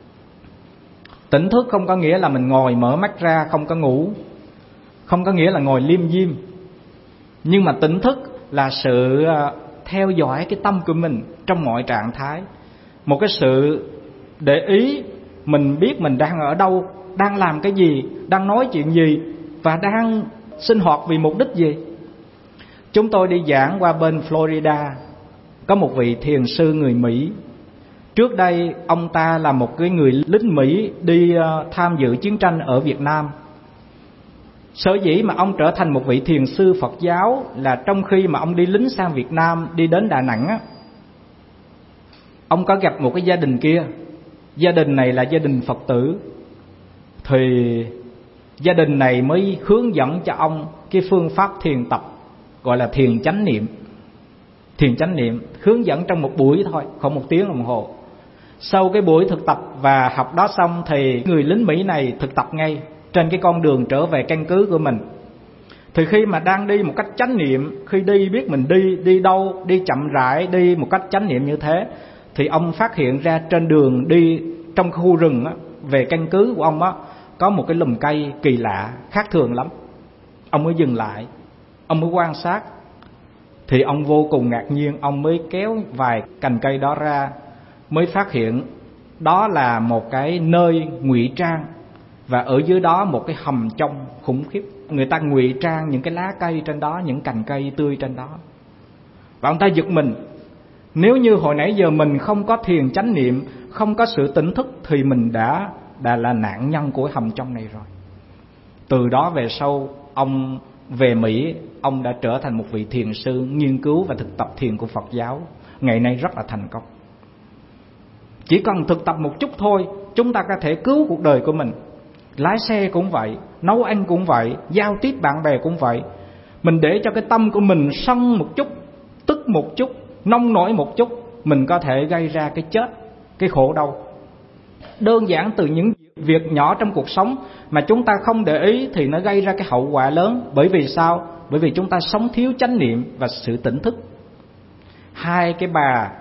Tỉnh thức không có nghĩa là mình ngồi mở mắt ra không có ngủ, không có nghĩa là ngồi liêm diêm. Nhưng mà tỉnh thức là sự theo dõi cái tâm của mình trong mọi trạng thái. Một cái sự để ý, mình biết mình đang ở đâu, đang làm cái gì, đang nói chuyện gì và đang sinh hoạt vì mục đích gì. Chúng tôi đi giảng qua bên Florida, có một vị thiền sư người Mỹ. Trước đây ông ta là một cái người lính Mỹ đi tham dự chiến tranh ở Việt Nam. Sở dĩ mà ông trở thành một vị thiền sư Phật giáo là trong khi mà ông đi lính sang Việt Nam, đi đến Đà Nẵng á, ông có gặp một cái gia đình kia. Gia đình này là gia đình Phật tử. Thì gia đình này mới hướng dẫn cho ông cái phương pháp thiền tập, gọi là thiền chánh niệm. Thiền chánh niệm hướng dẫn trong một buổi thôi, không một tiếng đồng hồ. Sau cái buổi thực tập và học đó xong thì người lính Mỹ này thực tập ngay trên cái con đường trở về căn cứ của mình. Thì khi mà đang đi một cách chánh niệm, khi đi biết mình đi, đi đâu, đi chậm rãi, đi một cách chánh niệm như thế, thì ông phát hiện ra trên đường đi trong khu rừng á, về căn cứ của ông á, có một cái lùm cây kỳ lạ, khác thường lắm. Ông mới dừng lại, ông mới quan sát. Thì ông vô cùng ngạc nhiên, ông mới kéo vài cành cây đó ra, mới phát hiện đó là một cái nơi ngụy trang. Và ở dưới đó một cái hầm trong khủng khiếp. Người ta ngụy trang những cái lá cây trên đó, những cành cây tươi trên đó. Và ông ta giật mình. Nếu như hồi nãy giờ mình không có thiền chánh niệm, không có sự tỉnh thức, thì mình đã, đã là nạn nhân của hầm trong này rồi. Từ đó về sau, ông về Mỹ, ông đã trở thành một vị thiền sư nghiên cứu và thực tập thiền của Phật giáo. Ngày nay rất là thành công. Chỉ cần thực tập một chút thôi, chúng ta có thể cứu cuộc đời của mình. Lái xe cũng vậy, nấu ăn cũng vậy, giao tiếp bạn bè cũng vậy. Mình để cho cái tâm của mình sân một chút, tức một chút, nông nổi một chút, mình có thể gây ra cái chết, cái khổ đau. Đơn giản từ những việc nhỏ trong cuộc sống mà chúng ta không để ý thì nó gây ra cái hậu quả lớn. Bởi vì sao? Bởi vì chúng ta sống thiếu chánh niệm và sự tỉnh thức. Hai cái bà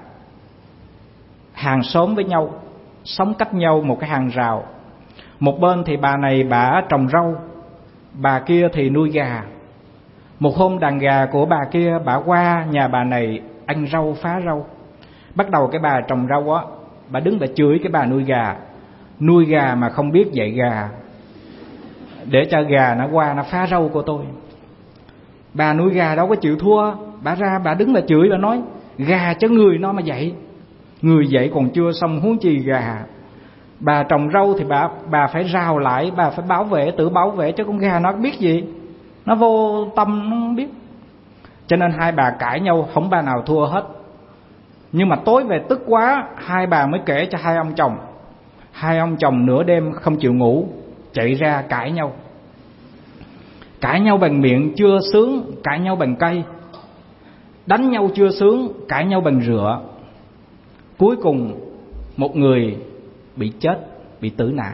hàng xóm với nhau, sống cách nhau một cái hàng rào. Một bên thì bà này bà trồng rau, bà kia thì nuôi gà. Một hôm đàn gà của bà kia bà qua nhà bà này ăn rau, phá rau. Bắt đầu cái bà trồng rau á, bà đứng bà chửi cái bà nuôi gà. Nuôi gà mà không biết dạy gà, để cho gà nó qua nó phá rau của tôi. Bà nuôi gà đâu có chịu thua, bà ra bà đứng bà chửi, bà nói gà cho người nó mà dạy, người dạy còn chưa xong huống chi gà. Bà trồng rau thì bà bà phải rào lại, bà phải bảo vệ, tự bảo vệ, chứ con gà nó biết gì, nó vô tâm, nó không biết. Cho nên hai bà cãi nhau, không bà nào thua hết. Nhưng mà tối về tức quá, hai bà mới kể cho hai ông chồng. Hai ông chồng nửa đêm không chịu ngủ, chạy ra cãi nhau. Cãi nhau bằng miệng chưa sướng, cãi nhau bằng cây. Đánh nhau chưa sướng, cãi nhau bằng rựa. Cuối cùng một người bị chết, bị tử nạn.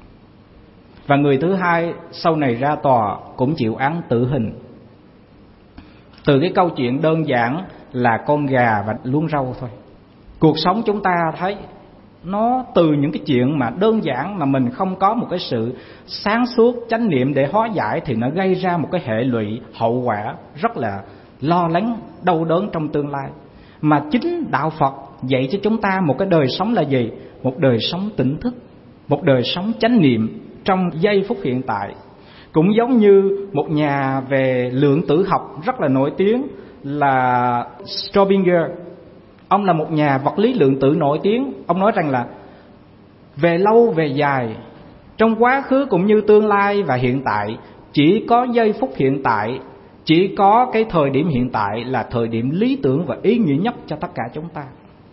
Và người thứ hai sau này ra tòa cũng chịu án tử hình. Từ cái câu chuyện đơn giản là con gà và luống rau thôi. Cuộc sống chúng ta thấy nó từ những cái chuyện mà đơn giản mà mình không có một cái sự sáng suốt, chánh niệm để hóa giải, thì nó gây ra một cái hệ lụy, hậu quả rất là lo lắng, đau đớn trong tương lai. Mà chính Đạo Phật dạy cho chúng ta một cái đời sống là gì? Một đời sống tỉnh thức, một đời sống chánh niệm trong giây phút hiện tại. Cũng giống như một nhà về lượng tử học rất là nổi tiếng là Schrödinger. Ông là một nhà vật lý lượng tử nổi tiếng. Ông nói rằng là về lâu về dài, trong quá khứ cũng như tương lai và hiện tại, chỉ có giây phút hiện tại, chỉ có cái thời điểm hiện tại là thời điểm lý tưởng và ý nghĩa nhất cho tất cả chúng ta.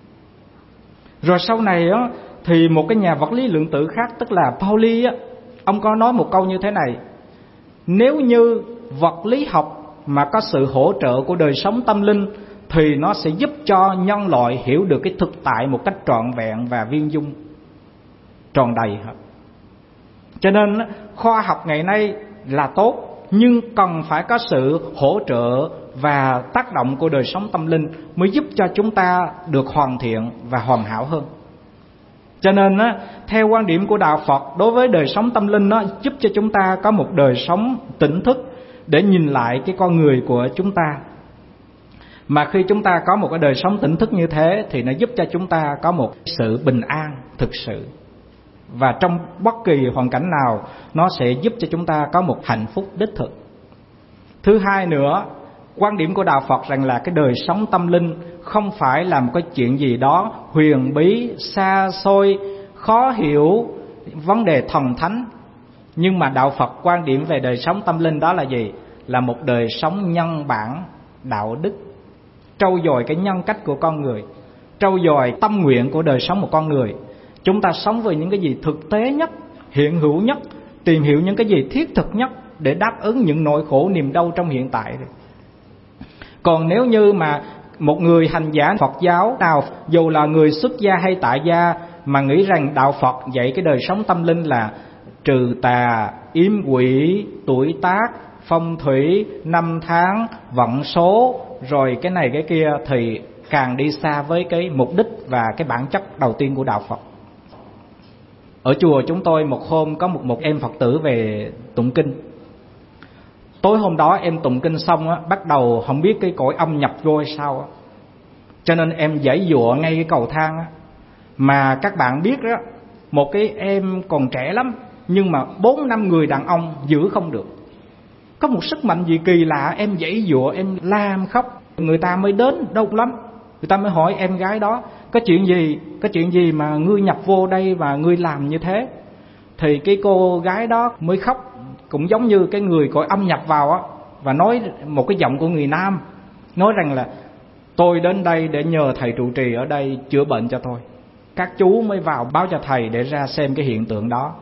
Rồi sau này á, thì một cái nhà vật lý lượng tử khác, tức là Pauli á, ông có nói một câu như thế này: nếu như vật lý học mà có sự hỗ trợ của đời sống tâm linh thì nó sẽ giúp cho nhân loại hiểu được cái thực tại một cách trọn vẹn và viên dung, tròn đầy hết. Cho nên khoa học ngày nay là tốt, nhưng cần phải có sự hỗ trợ và tác động của đời sống tâm linh mới giúp cho chúng ta được hoàn thiện và hoàn hảo hơn. Cho nên theo quan điểm của Đạo Phật, đối với đời sống tâm linh, nó giúp cho chúng ta có một đời sống tỉnh thức để nhìn lại cái con người của chúng ta. Mà khi chúng ta có một cái đời sống tỉnh thức như thế thì nó giúp cho chúng ta có một sự bình an thực sự. Và trong bất kỳ hoàn cảnh nào, nó sẽ giúp cho chúng ta có một hạnh phúc đích thực. Thứ hai nữa, quan điểm của Đạo Phật rằng là cái đời sống tâm linh không phải là một cái chuyện gì đó huyền bí, xa xôi, khó hiểu, vấn đề thần thánh. Nhưng mà Đạo Phật quan điểm về đời sống tâm linh đó là gì? Là một đời sống nhân bản, đạo đức, trau dồi cái nhân cách của con người, trau dồi tâm nguyện của đời sống một con người. Chúng ta sống với những cái gì thực tế nhất, hiện hữu nhất, tìm hiểu những cái gì thiết thực nhất để đáp ứng những nỗi khổ niềm đau trong hiện tại. Còn nếu như mà một người hành giả Phật giáo nào, dù là người xuất gia hay tại gia, mà nghĩ rằng Đạo Phật dạy cái đời sống tâm linh là trừ tà, yếm quỷ, tuổi tác, phong thủy, năm tháng, vận số, rồi cái này cái kia, thì càng đi xa với cái mục đích và cái bản chất đầu tiên của Đạo Phật. Ở chùa chúng tôi một hôm có một, một em Phật tử về tụng kinh. Tối hôm đó em tụng kinh xong á, bắt đầu không biết cái cõi âm nhập vô hay sao á. Cho nên em giãy giụa ngay cái cầu thang á. Mà các bạn biết đó, một cái em còn trẻ lắm, nhưng mà bốn năm người đàn ông giữ không được. Có một sức mạnh gì kỳ lạ, em giãy giụa, em la, em khóc. Người ta mới đến đông lắm. Người ta mới hỏi em gái đó: có chuyện gì, có chuyện gì mà ngươi nhập vô đây và ngươi làm như thế? Thì cái cô gái đó mới khóc, cũng giống như cái người cõi âm nhập vào á, và nói một cái giọng của người nam, nói rằng là tôi đến đây để nhờ thầy trụ trì ở đây chữa bệnh cho tôi. Các chú mới vào báo cho thầy để ra xem cái hiện tượng đó.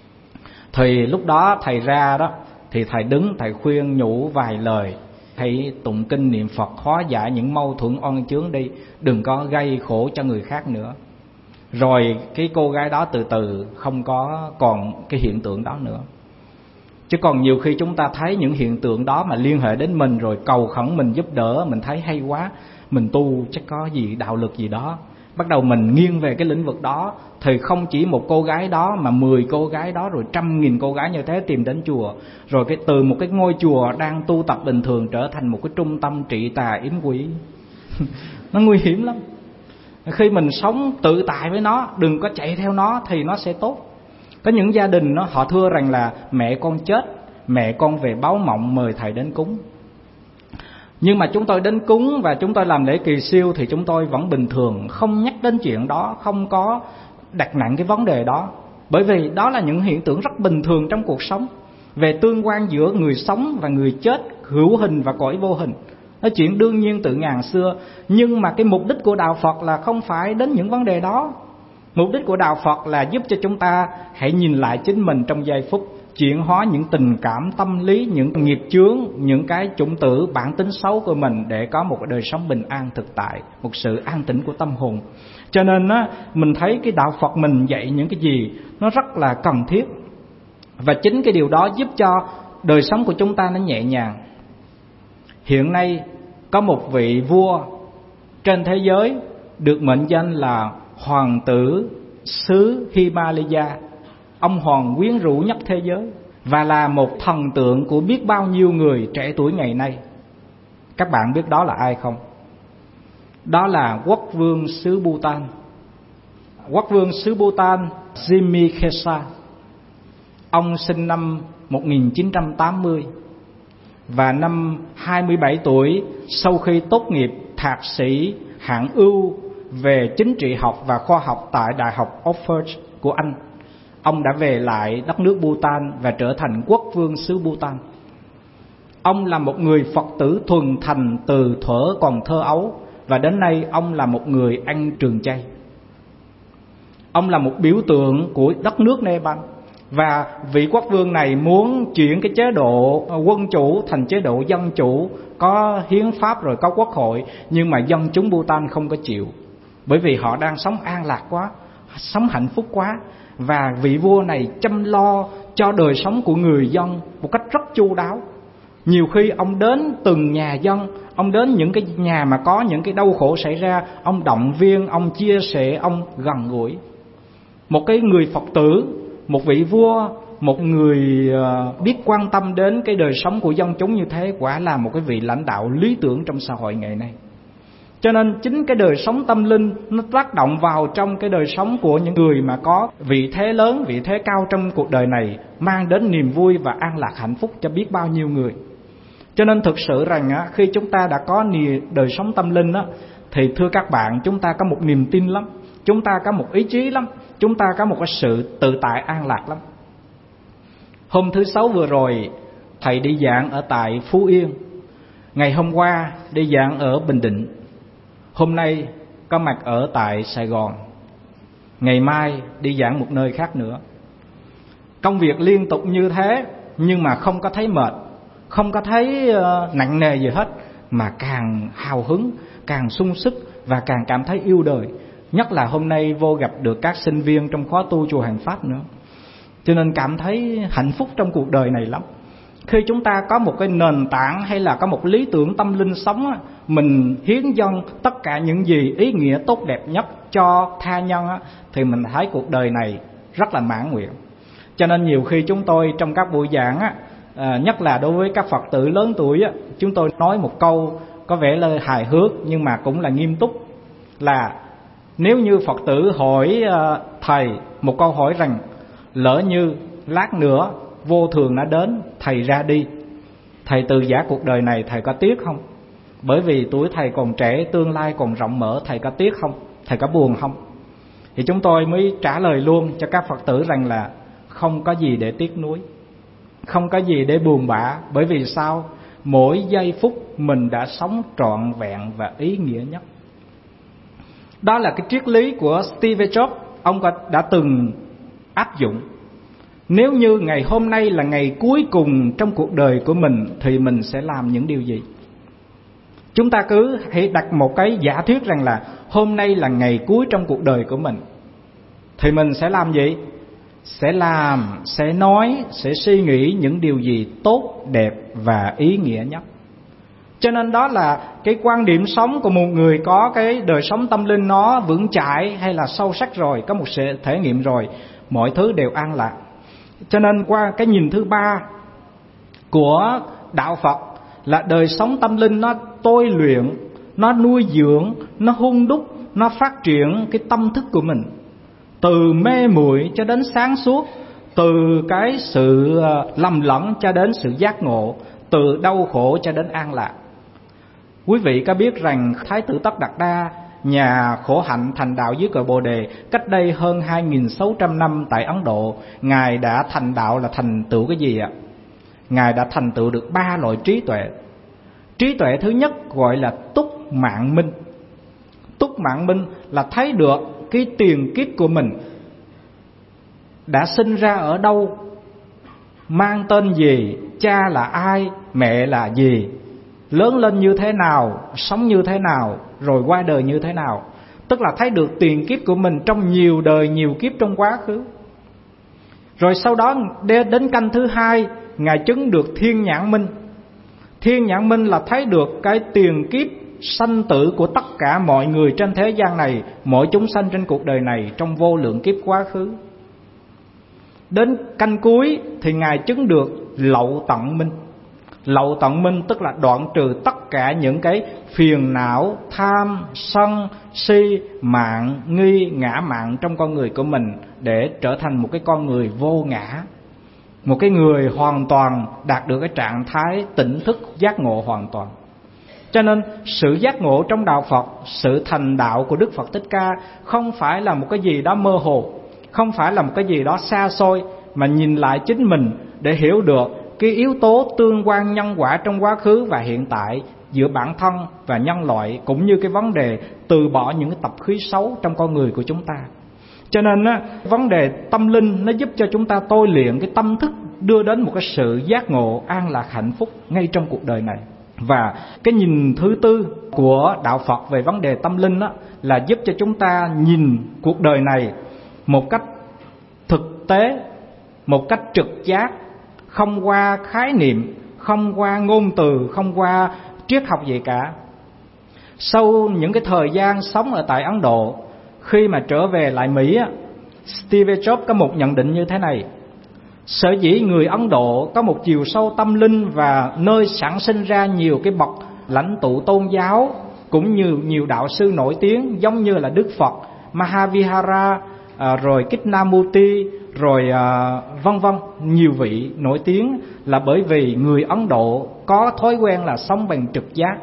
Thì lúc đó thầy ra đó, thì thầy đứng, thầy khuyên nhủ vài lời: hãy tụng kinh niệm Phật hóa giải những mâu thuẫn oan chướng đi, đừng có gây khổ cho người khác nữa. Rồi cái cô gái đó từ từ không có còn cái hiện tượng đó nữa. Chứ còn nhiều khi chúng ta thấy những hiện tượng đó mà liên hệ đến mình, rồi cầu khẩn mình giúp đỡ, mình thấy hay quá, mình tu chắc có gì đạo lực gì đó, bắt đầu mình nghiêng về cái lĩnh vực đó. Thì không chỉ một cô gái đó mà mười cô gái đó, rồi trăm nghìn cô gái như thế tìm đến chùa. Rồi cái từ một cái ngôi chùa đang tu tập bình thường trở thành một cái trung tâm trị tà yếm quỷ. Nó nguy hiểm lắm. Khi mình sống tự tại với nó, đừng có chạy theo nó thì nó sẽ tốt. Có những gia đình nó họ thưa rằng là mẹ con chết, mẹ con về báo mộng mời thầy đến cúng. Nhưng mà chúng tôi đến cúng và chúng tôi làm lễ kỳ siêu thì chúng tôi vẫn bình thường, không nhắc đến chuyện đó, không có đặt nặng cái vấn đề đó. Bởi vì đó là những hiện tượng rất bình thường trong cuộc sống, về tương quan giữa người sống và người chết, hữu hình và cõi vô hình. Nó chuyện đương nhiên từ ngàn xưa. Nhưng mà cái mục đích của Đạo Phật là không phải đến những vấn đề đó. Mục đích của Đạo Phật là giúp cho chúng ta hãy nhìn lại chính mình trong giây phút, chuyển hóa những tình cảm, tâm lý, những nghiệp chướng, những cái chủng tử, bản tính xấu của mình để có một đời sống bình an thực tại, một sự an tĩnh của tâm hồn. Cho nên á, mình thấy cái Đạo Phật mình dạy những cái gì nó rất là cần thiết. Và chính cái điều đó giúp cho đời sống của chúng ta nó nhẹ nhàng. Hiện nay có một vị vua trên thế giới được mệnh danh là hoàng tử xứ Himalaya, ông hoàng quyến rũ nhất thế giới, và là một thần tượng của biết bao nhiêu người trẻ tuổi ngày nay. Các bạn biết đó là ai không? Đó là quốc vương xứ Bhutan. Quốc vương xứ Bhutan Jimmy Khesa. Ông sinh năm một nghìn chín trăm tám mươi, và năm hai mươi bảy tuổi, sau khi tốt nghiệp thạc sĩ hạng ưu về chính trị học và khoa học tại Đại học Oxford của Anh, ông đã về lại đất nước Bhutan và trở thành quốc vương xứ Bhutan. Ông là một người Phật tử thuần thành từ thuở còn thơ ấu, và đến nay ông là một người ăn trường chay. Ông là một biểu tượng của đất nước Nepal. Và vị quốc vương này muốn chuyển cái chế độ quân chủ thành chế độ dân chủ, có hiến pháp rồi có quốc hội, nhưng mà dân chúng Bhutan không có chịu, bởi vì họ đang sống an lạc quá, sống hạnh phúc quá. Và vị vua này chăm lo cho đời sống của người dân một cách rất chu đáo. Nhiều khi ông đến từng nhà dân, ông đến những cái nhà mà có những cái đau khổ xảy ra, ông động viên, ông chia sẻ, ông gần gũi. Một cái người Phật tử, một vị vua, một người biết quan tâm đến cái đời sống của dân chúng như thế, quả là một cái vị lãnh đạo lý tưởng trong xã hội ngày nay. Cho nên chính cái đời sống tâm linh nó tác động vào trong cái đời sống của những người mà có vị thế lớn, vị thế cao trong cuộc đời này, mang đến niềm vui và an lạc hạnh phúc cho biết bao nhiêu người. Cho nên thực sự rằng á, khi chúng ta đã có đời sống tâm linh á, thì thưa các bạn, chúng ta có một niềm tin lắm, chúng ta có một ý chí lắm, chúng ta có một cái sự tự tại an lạc lắm. Hôm thứ Sáu vừa rồi, thầy đi giảng ở tại Phú Yên. Ngày hôm qua đi giảng ở Bình Định. Hôm nay có mặt ở tại Sài Gòn. Ngày mai đi giảng một nơi khác nữa. Công việc liên tục như thế, nhưng mà không có thấy mệt, không có thấy uh, nặng nề gì hết, mà càng hào hứng, càng sung sức và càng cảm thấy yêu đời. Nhất là hôm nay vô gặp được các sinh viên trong khóa tu chùa Hàng Pháp nữa, cho nên cảm thấy hạnh phúc trong cuộc đời này lắm. Khi chúng ta có một cái nền tảng hay là có một lý tưởng tâm linh sống, mình hiến dâng tất cả những gì ý nghĩa tốt đẹp nhất cho tha nhân, thì mình thấy cuộc đời này rất là mãn nguyện. Cho nên nhiều khi chúng tôi trong các buổi giảng, nhất là đối với các Phật tử lớn tuổi, chúng tôi nói một câu có vẻ là hài hước nhưng mà cũng là nghiêm túc, là nếu như Phật tử hỏi thầy một câu hỏi rằng lỡ như lát nữa vô thường đã đến, thầy ra đi, thầy từ giã cuộc đời này, thầy có tiếc không? Bởi vì tuổi thầy còn trẻ, tương lai còn rộng mở, thầy có tiếc không? Thầy có buồn không? Thì chúng tôi mới trả lời luôn cho các Phật tử rằng là không có gì để tiếc nuối, không có gì để buồn bã. Bởi vì sao? Mỗi giây phút mình đã sống trọn vẹn và ý nghĩa nhất. Đó là cái triết lý của Steve Jobs. Ông đã từng áp dụng. Nếu như ngày hôm nay là ngày cuối cùng trong cuộc đời của mình, thì mình sẽ làm những điều gì? Chúng ta cứ hãy đặt một cái giả thuyết rằng là hôm nay là ngày cuối trong cuộc đời của mình, thì mình sẽ làm gì? Sẽ làm, sẽ nói, sẽ suy nghĩ những điều gì tốt đẹp và ý nghĩa nhất. Cho nên đó là cái quan điểm sống của một người có cái đời sống tâm linh nó vững chãi hay là sâu sắc rồi, có một sự thể nghiệm rồi, mọi thứ đều an lạc. Cho nên qua cái nhìn thứ ba của đạo Phật là đời sống tâm linh nó tôi luyện, nó nuôi dưỡng, nó hun đúc, nó phát triển cái tâm thức của mình, từ mê muội cho đến sáng suốt, từ cái sự lầm lẫn cho đến sự giác ngộ, từ đau khổ cho đến an lạc. Quý vị có biết rằng Thái tử Tất Đạt Đa, nhà khổ hạnh thành đạo dưới cội Bồ Đề, cách đây hơn hai nghìn sáu trăm năm tại Ấn Độ, Ngài đã thành đạo là thành tựu cái gì ạ? Ngài đã thành tựu được ba loại trí tuệ. Trí tuệ thứ nhất gọi là túc mạng minh. Túc mạng minh là thấy được cái tiền kiếp của mình đã sinh ra ở đâu, mang tên gì, cha là ai, mẹ là gì, lớn lên như thế nào, sống như thế nào, rồi qua đời như thế nào. Tức là thấy được tiền kiếp của mình trong nhiều đời, nhiều kiếp trong quá khứ. Rồi sau đó đến canh thứ hai, Ngài chứng được thiên nhãn minh. Thiên nhãn minh là thấy được cái tiền kiếp sanh tử của tất cả mọi người trên thế gian này, mọi chúng sanh trên cuộc đời này trong vô lượng kiếp quá khứ. Đến canh cuối thì Ngài chứng được lậu tận minh. Lậu tận minh tức là đoạn trừ tất cả những cái phiền não, tham, sân, si, mạn, nghi, ngã mạn trong con người của mình, để trở thành một cái con người vô ngã, một cái người hoàn toàn đạt được cái trạng thái tỉnh thức giác ngộ hoàn toàn. Cho nên sự giác ngộ trong đạo Phật, sự thành đạo của Đức Phật Thích Ca không phải là một cái gì đó mơ hồ, không phải là một cái gì đó xa xôi, mà nhìn lại chính mình để hiểu được cái yếu tố tương quan nhân quả trong quá khứ và hiện tại giữa bản thân và nhân loại, cũng như cái vấn đề từ bỏ những cái tập khí xấu trong con người của chúng ta. Cho nên á, vấn đề tâm linh nó giúp cho chúng ta tôi luyện cái tâm thức, đưa đến một cái sự giác ngộ an lạc hạnh phúc ngay trong cuộc đời này. Và cái nhìn thứ tư của đạo Phật về vấn đề tâm linh á, là giúp cho chúng ta nhìn cuộc đời này một cách thực tế, một cách trực giác, không qua khái niệm, không qua ngôn từ, không qua triết học gì cả. Sau những cái thời gian sống ở tại Ấn Độ, khi mà trở về lại Mỹ, Steve Jobs có một nhận định như thế này: sở dĩ người Ấn Độ có một chiều sâu tâm linh và nơi sản sinh ra nhiều cái bậc lãnh tụ tôn giáo, cũng như nhiều đạo sư nổi tiếng giống như là Đức Phật, Mahavihara, à, rồi Krishnamurti, rồi à, vân vân, nhiều vị nổi tiếng, là bởi vì người Ấn Độ có thói quen là sống bằng trực giác.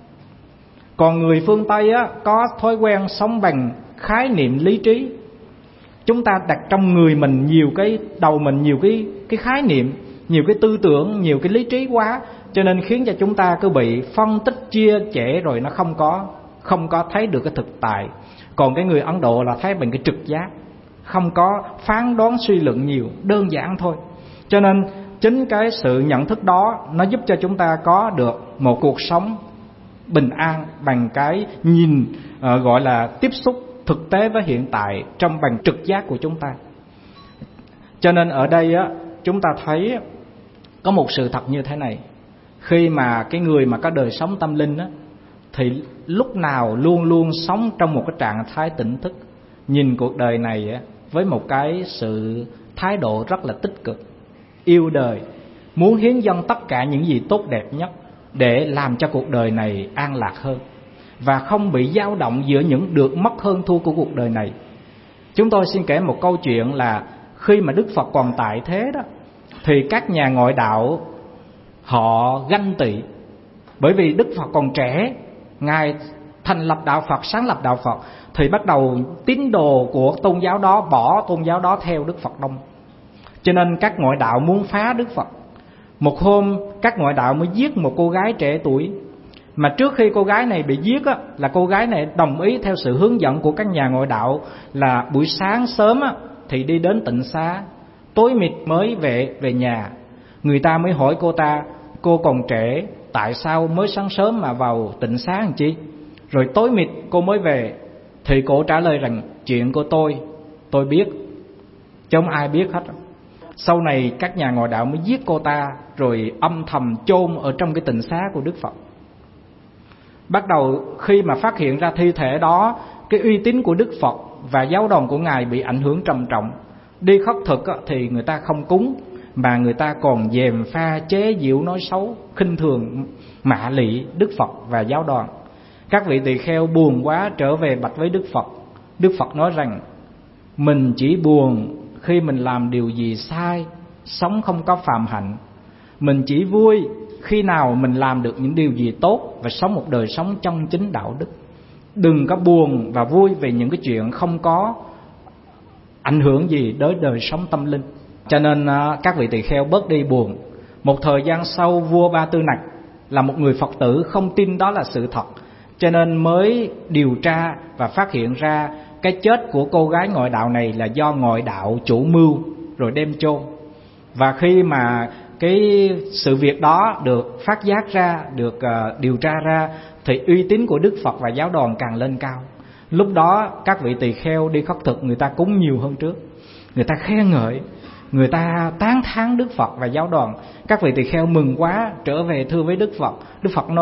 Còn người phương Tây á, có thói quen sống bằng khái niệm lý trí. Chúng ta đặt trong người mình nhiều cái, đầu mình nhiều cái, cái khái niệm, nhiều cái tư tưởng, nhiều cái lý trí quá, cho nên khiến cho chúng ta cứ bị phân tích chia sẻ, rồi nó không có không có thấy được cái thực tại. Còn cái người Ấn Độ là thấy bằng cái trực giác, không có phán đoán suy luận nhiều, đơn giản thôi. Cho nên chính cái sự nhận thức đó nó giúp cho chúng ta có được một cuộc sống bình an bằng cái nhìn uh, gọi là tiếp xúc thực tế với hiện tại trong bằng trực giác của chúng ta. Cho nên ở đây á, chúng ta thấy có một sự thật như thế này: khi mà cái người mà có đời sống tâm linh á, thì lúc nào luôn luôn sống trong một cái trạng thái tỉnh thức, nhìn cuộc đời này á, với một cái sự thái độ rất là tích cực, yêu đời, muốn hiến dâng tất cả những gì tốt đẹp nhất để làm cho cuộc đời này an lạc hơn, và không bị dao động giữa những được mất hơn thua của cuộc đời này. Chúng tôi xin kể một câu chuyện là khi mà Đức Phật còn tại thế đó, thì các nhà ngoại đạo họ ganh tị, bởi vì Đức Phật còn trẻ, Ngài thành lập đạo Phật, sáng lập đạo Phật, thì bắt đầu tín đồ của tôn giáo đó bỏ tôn giáo đó theo Đức Phật đông. Cho nên các ngoại đạo muốn phá Đức Phật. Một hôm các ngoại đạo mới giết một cô gái trẻ tuổi, mà trước khi cô gái này bị giết á, là cô gái này đồng ý theo sự hướng dẫn của các nhà ngoại đạo là buổi sáng sớm á, thì đi đến tịnh xá, tối mịt mới về về nhà. Người ta mới hỏi cô ta: cô còn trẻ, tại sao mới sáng sớm mà vào tịnh xá làm chi? Rồi tối mịt cô mới về. Thì cô trả lời rằng: chuyện của tôi, tôi biết, chứ không ai biết hết. Sau này các nhà ngoại đạo mới giết cô ta, rồi âm thầm chôn ở trong cái tịnh xá của Đức Phật. Bắt đầu khi mà phát hiện ra thi thể đó, cái uy tín của Đức Phật và giáo đoàn của Ngài bị ảnh hưởng trầm trọng. Đi khất thực thì người ta không cúng, mà người ta còn gièm pha chế giễu nói xấu, khinh thường mạ lị Đức Phật và giáo đoàn. Các vị tỳ kheo buồn quá trở về bạch với Đức Phật. Đức Phật nói rằng: mình chỉ buồn khi mình làm điều gì sai, sống không có phạm hạnh. Mình chỉ vui khi nào mình làm được những điều gì tốt và sống một đời sống chân chính đạo đức. Đừng có buồn và vui về những cái chuyện không có ảnh hưởng gì đến đời sống tâm linh. Cho nên các vị tỳ kheo bớt đi buồn. Một thời gian sau, vua Ba Tư Nặc là một người Phật tử không tin đó là sự thật, cho nên mới điều tra và phát hiện ra cái chết của cô gái ngoại đạo này là do ngoại đạo chủ mưu rồi đem chôn. Và khi mà cái sự việc đó được phát giác ra, được uh, điều tra ra, thì uy tín của Đức Phật và giáo đoàn càng lên cao. Lúc đó các vị tỳ kheo đi khất thực, người ta cúng nhiều hơn trước, người ta khen ngợi, người ta tán thán Đức Phật và giáo đoàn. Các vị tỳ kheo mừng quá trở về thưa với Đức Phật. Đức Phật nói: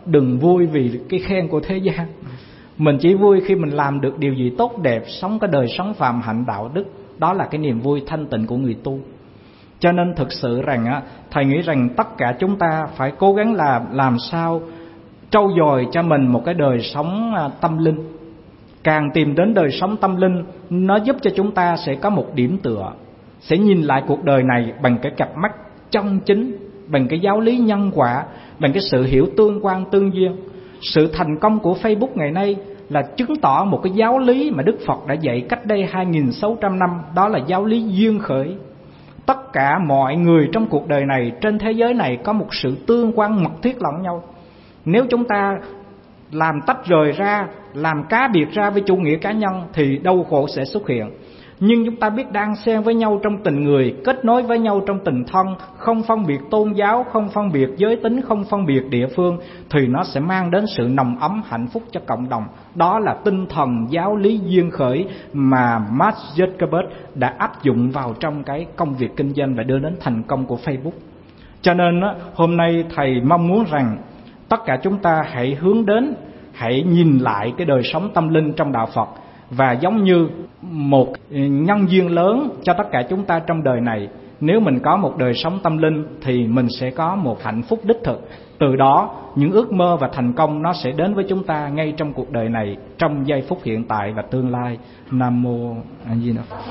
đừng vui vì cái khen của thế gian. Mình chỉ vui khi mình làm được điều gì tốt đẹp, sống cái đời sống phàm hạnh đạo đức. Đó là cái niềm vui thanh tịnh của người tu. Cho nên thực sự rằng á, thầy nghĩ rằng tất cả chúng ta phải cố gắng làm làm sao trau dồi cho mình một cái đời sống tâm linh. Càng tìm đến đời sống tâm linh, nó giúp cho chúng ta sẽ có một điểm tựa, sẽ nhìn lại cuộc đời này bằng cái cặp mắt chân chính, bằng cái giáo lý nhân quả, bằng cái sự hiểu tương quan tương duyên. Sự thành công của Facebook ngày nay là chứng tỏ một cái giáo lý mà Đức Phật đã dạy cách đây hai nghìn sáu trăm năm, đó là giáo lý duyên khởi. Tất cả mọi người trong cuộc đời này, trên thế giới này có một sự tương quan mật thiết lẫn nhau. Nếu chúng ta làm tách rời ra, làm cá biệt ra với chủ nghĩa cá nhân thì đau khổ sẽ xuất hiện. Nhưng chúng ta biết đan xen với nhau trong tình người, kết nối với nhau trong tình thân, không phân biệt tôn giáo, không phân biệt giới tính, không phân biệt địa phương, thì nó sẽ mang đến sự nồng ấm hạnh phúc cho cộng đồng. Đó là tinh thần giáo lý duyên khởi mà Mark Zuckerberg đã áp dụng vào trong cái công việc kinh doanh và đưa đến thành công của Facebook. Cho nên hôm nay thầy mong muốn rằng tất cả chúng ta hãy hướng đến, hãy nhìn lại cái đời sống tâm linh trong đạo Phật, và giống như một nhân duyên lớn cho tất cả chúng ta trong đời này. Nếu mình có một đời sống tâm linh thì mình sẽ có một hạnh phúc đích thực. Từ đó những ước mơ và thành công nó sẽ đến với chúng ta ngay trong cuộc đời này, trong giây phút hiện tại và tương lai. Nam Mô A Di Đà Phật.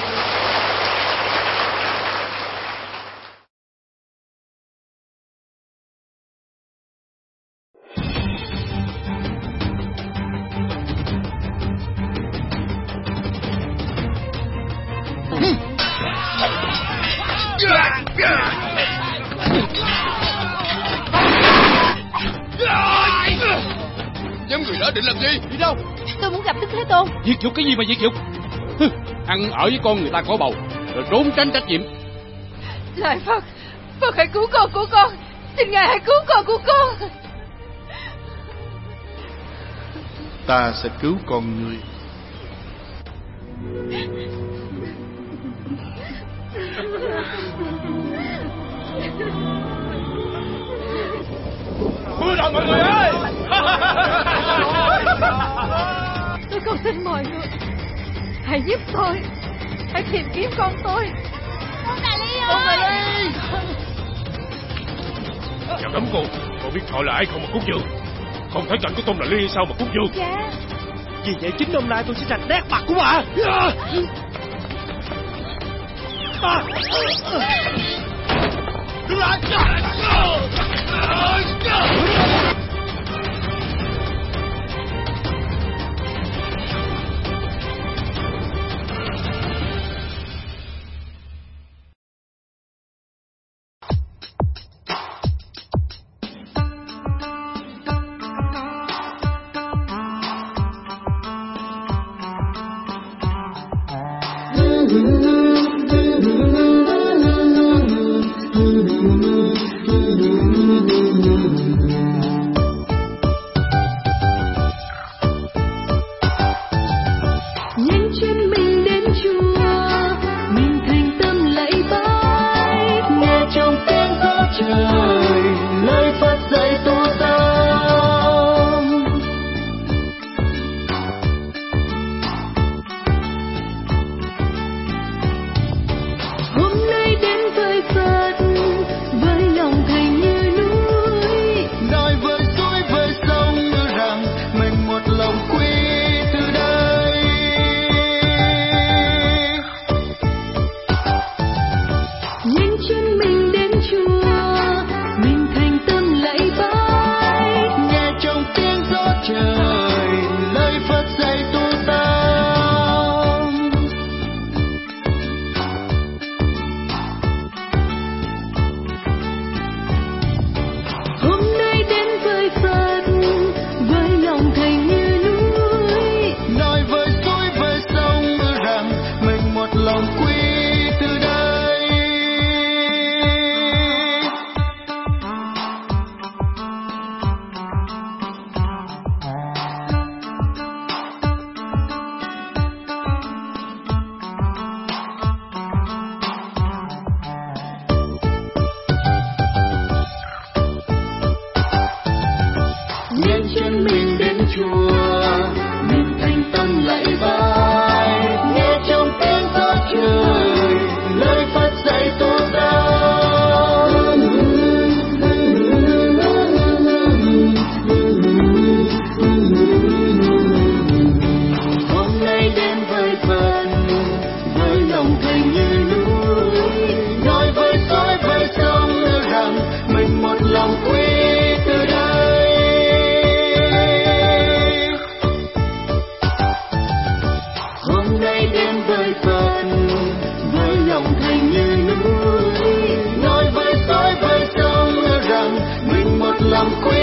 Nhóm người đó định làm gì? Đi đâu? Tôi muốn gặp Đức Thế Tôn. Diệt dục cái gì mà diệt dục? Ăn ở với con người ta có bầu rồi trốn tránh trách nhiệm. Lạy Phật, Phật hãy cứu con của con. Xin Ngài hãy cứu con của con. Ta sẽ cứu con ngươi. Mưa rồi mọi người ơi! Tôi cầu xin mọi người hãy giúp tôi, hãy tìm kiếm con tôi. Con Đà Ly ơi! Con Đà Ly! Chào cấm cô, cô biết họ là ai không mà cúng dường? Không thấy cảnh của Tôn Đà Ly sao mà cúng dường? Dạ. Vì vậy chính hôm nay tôi sẽ sạch nét mặt của bà. Đứng lại! làm quên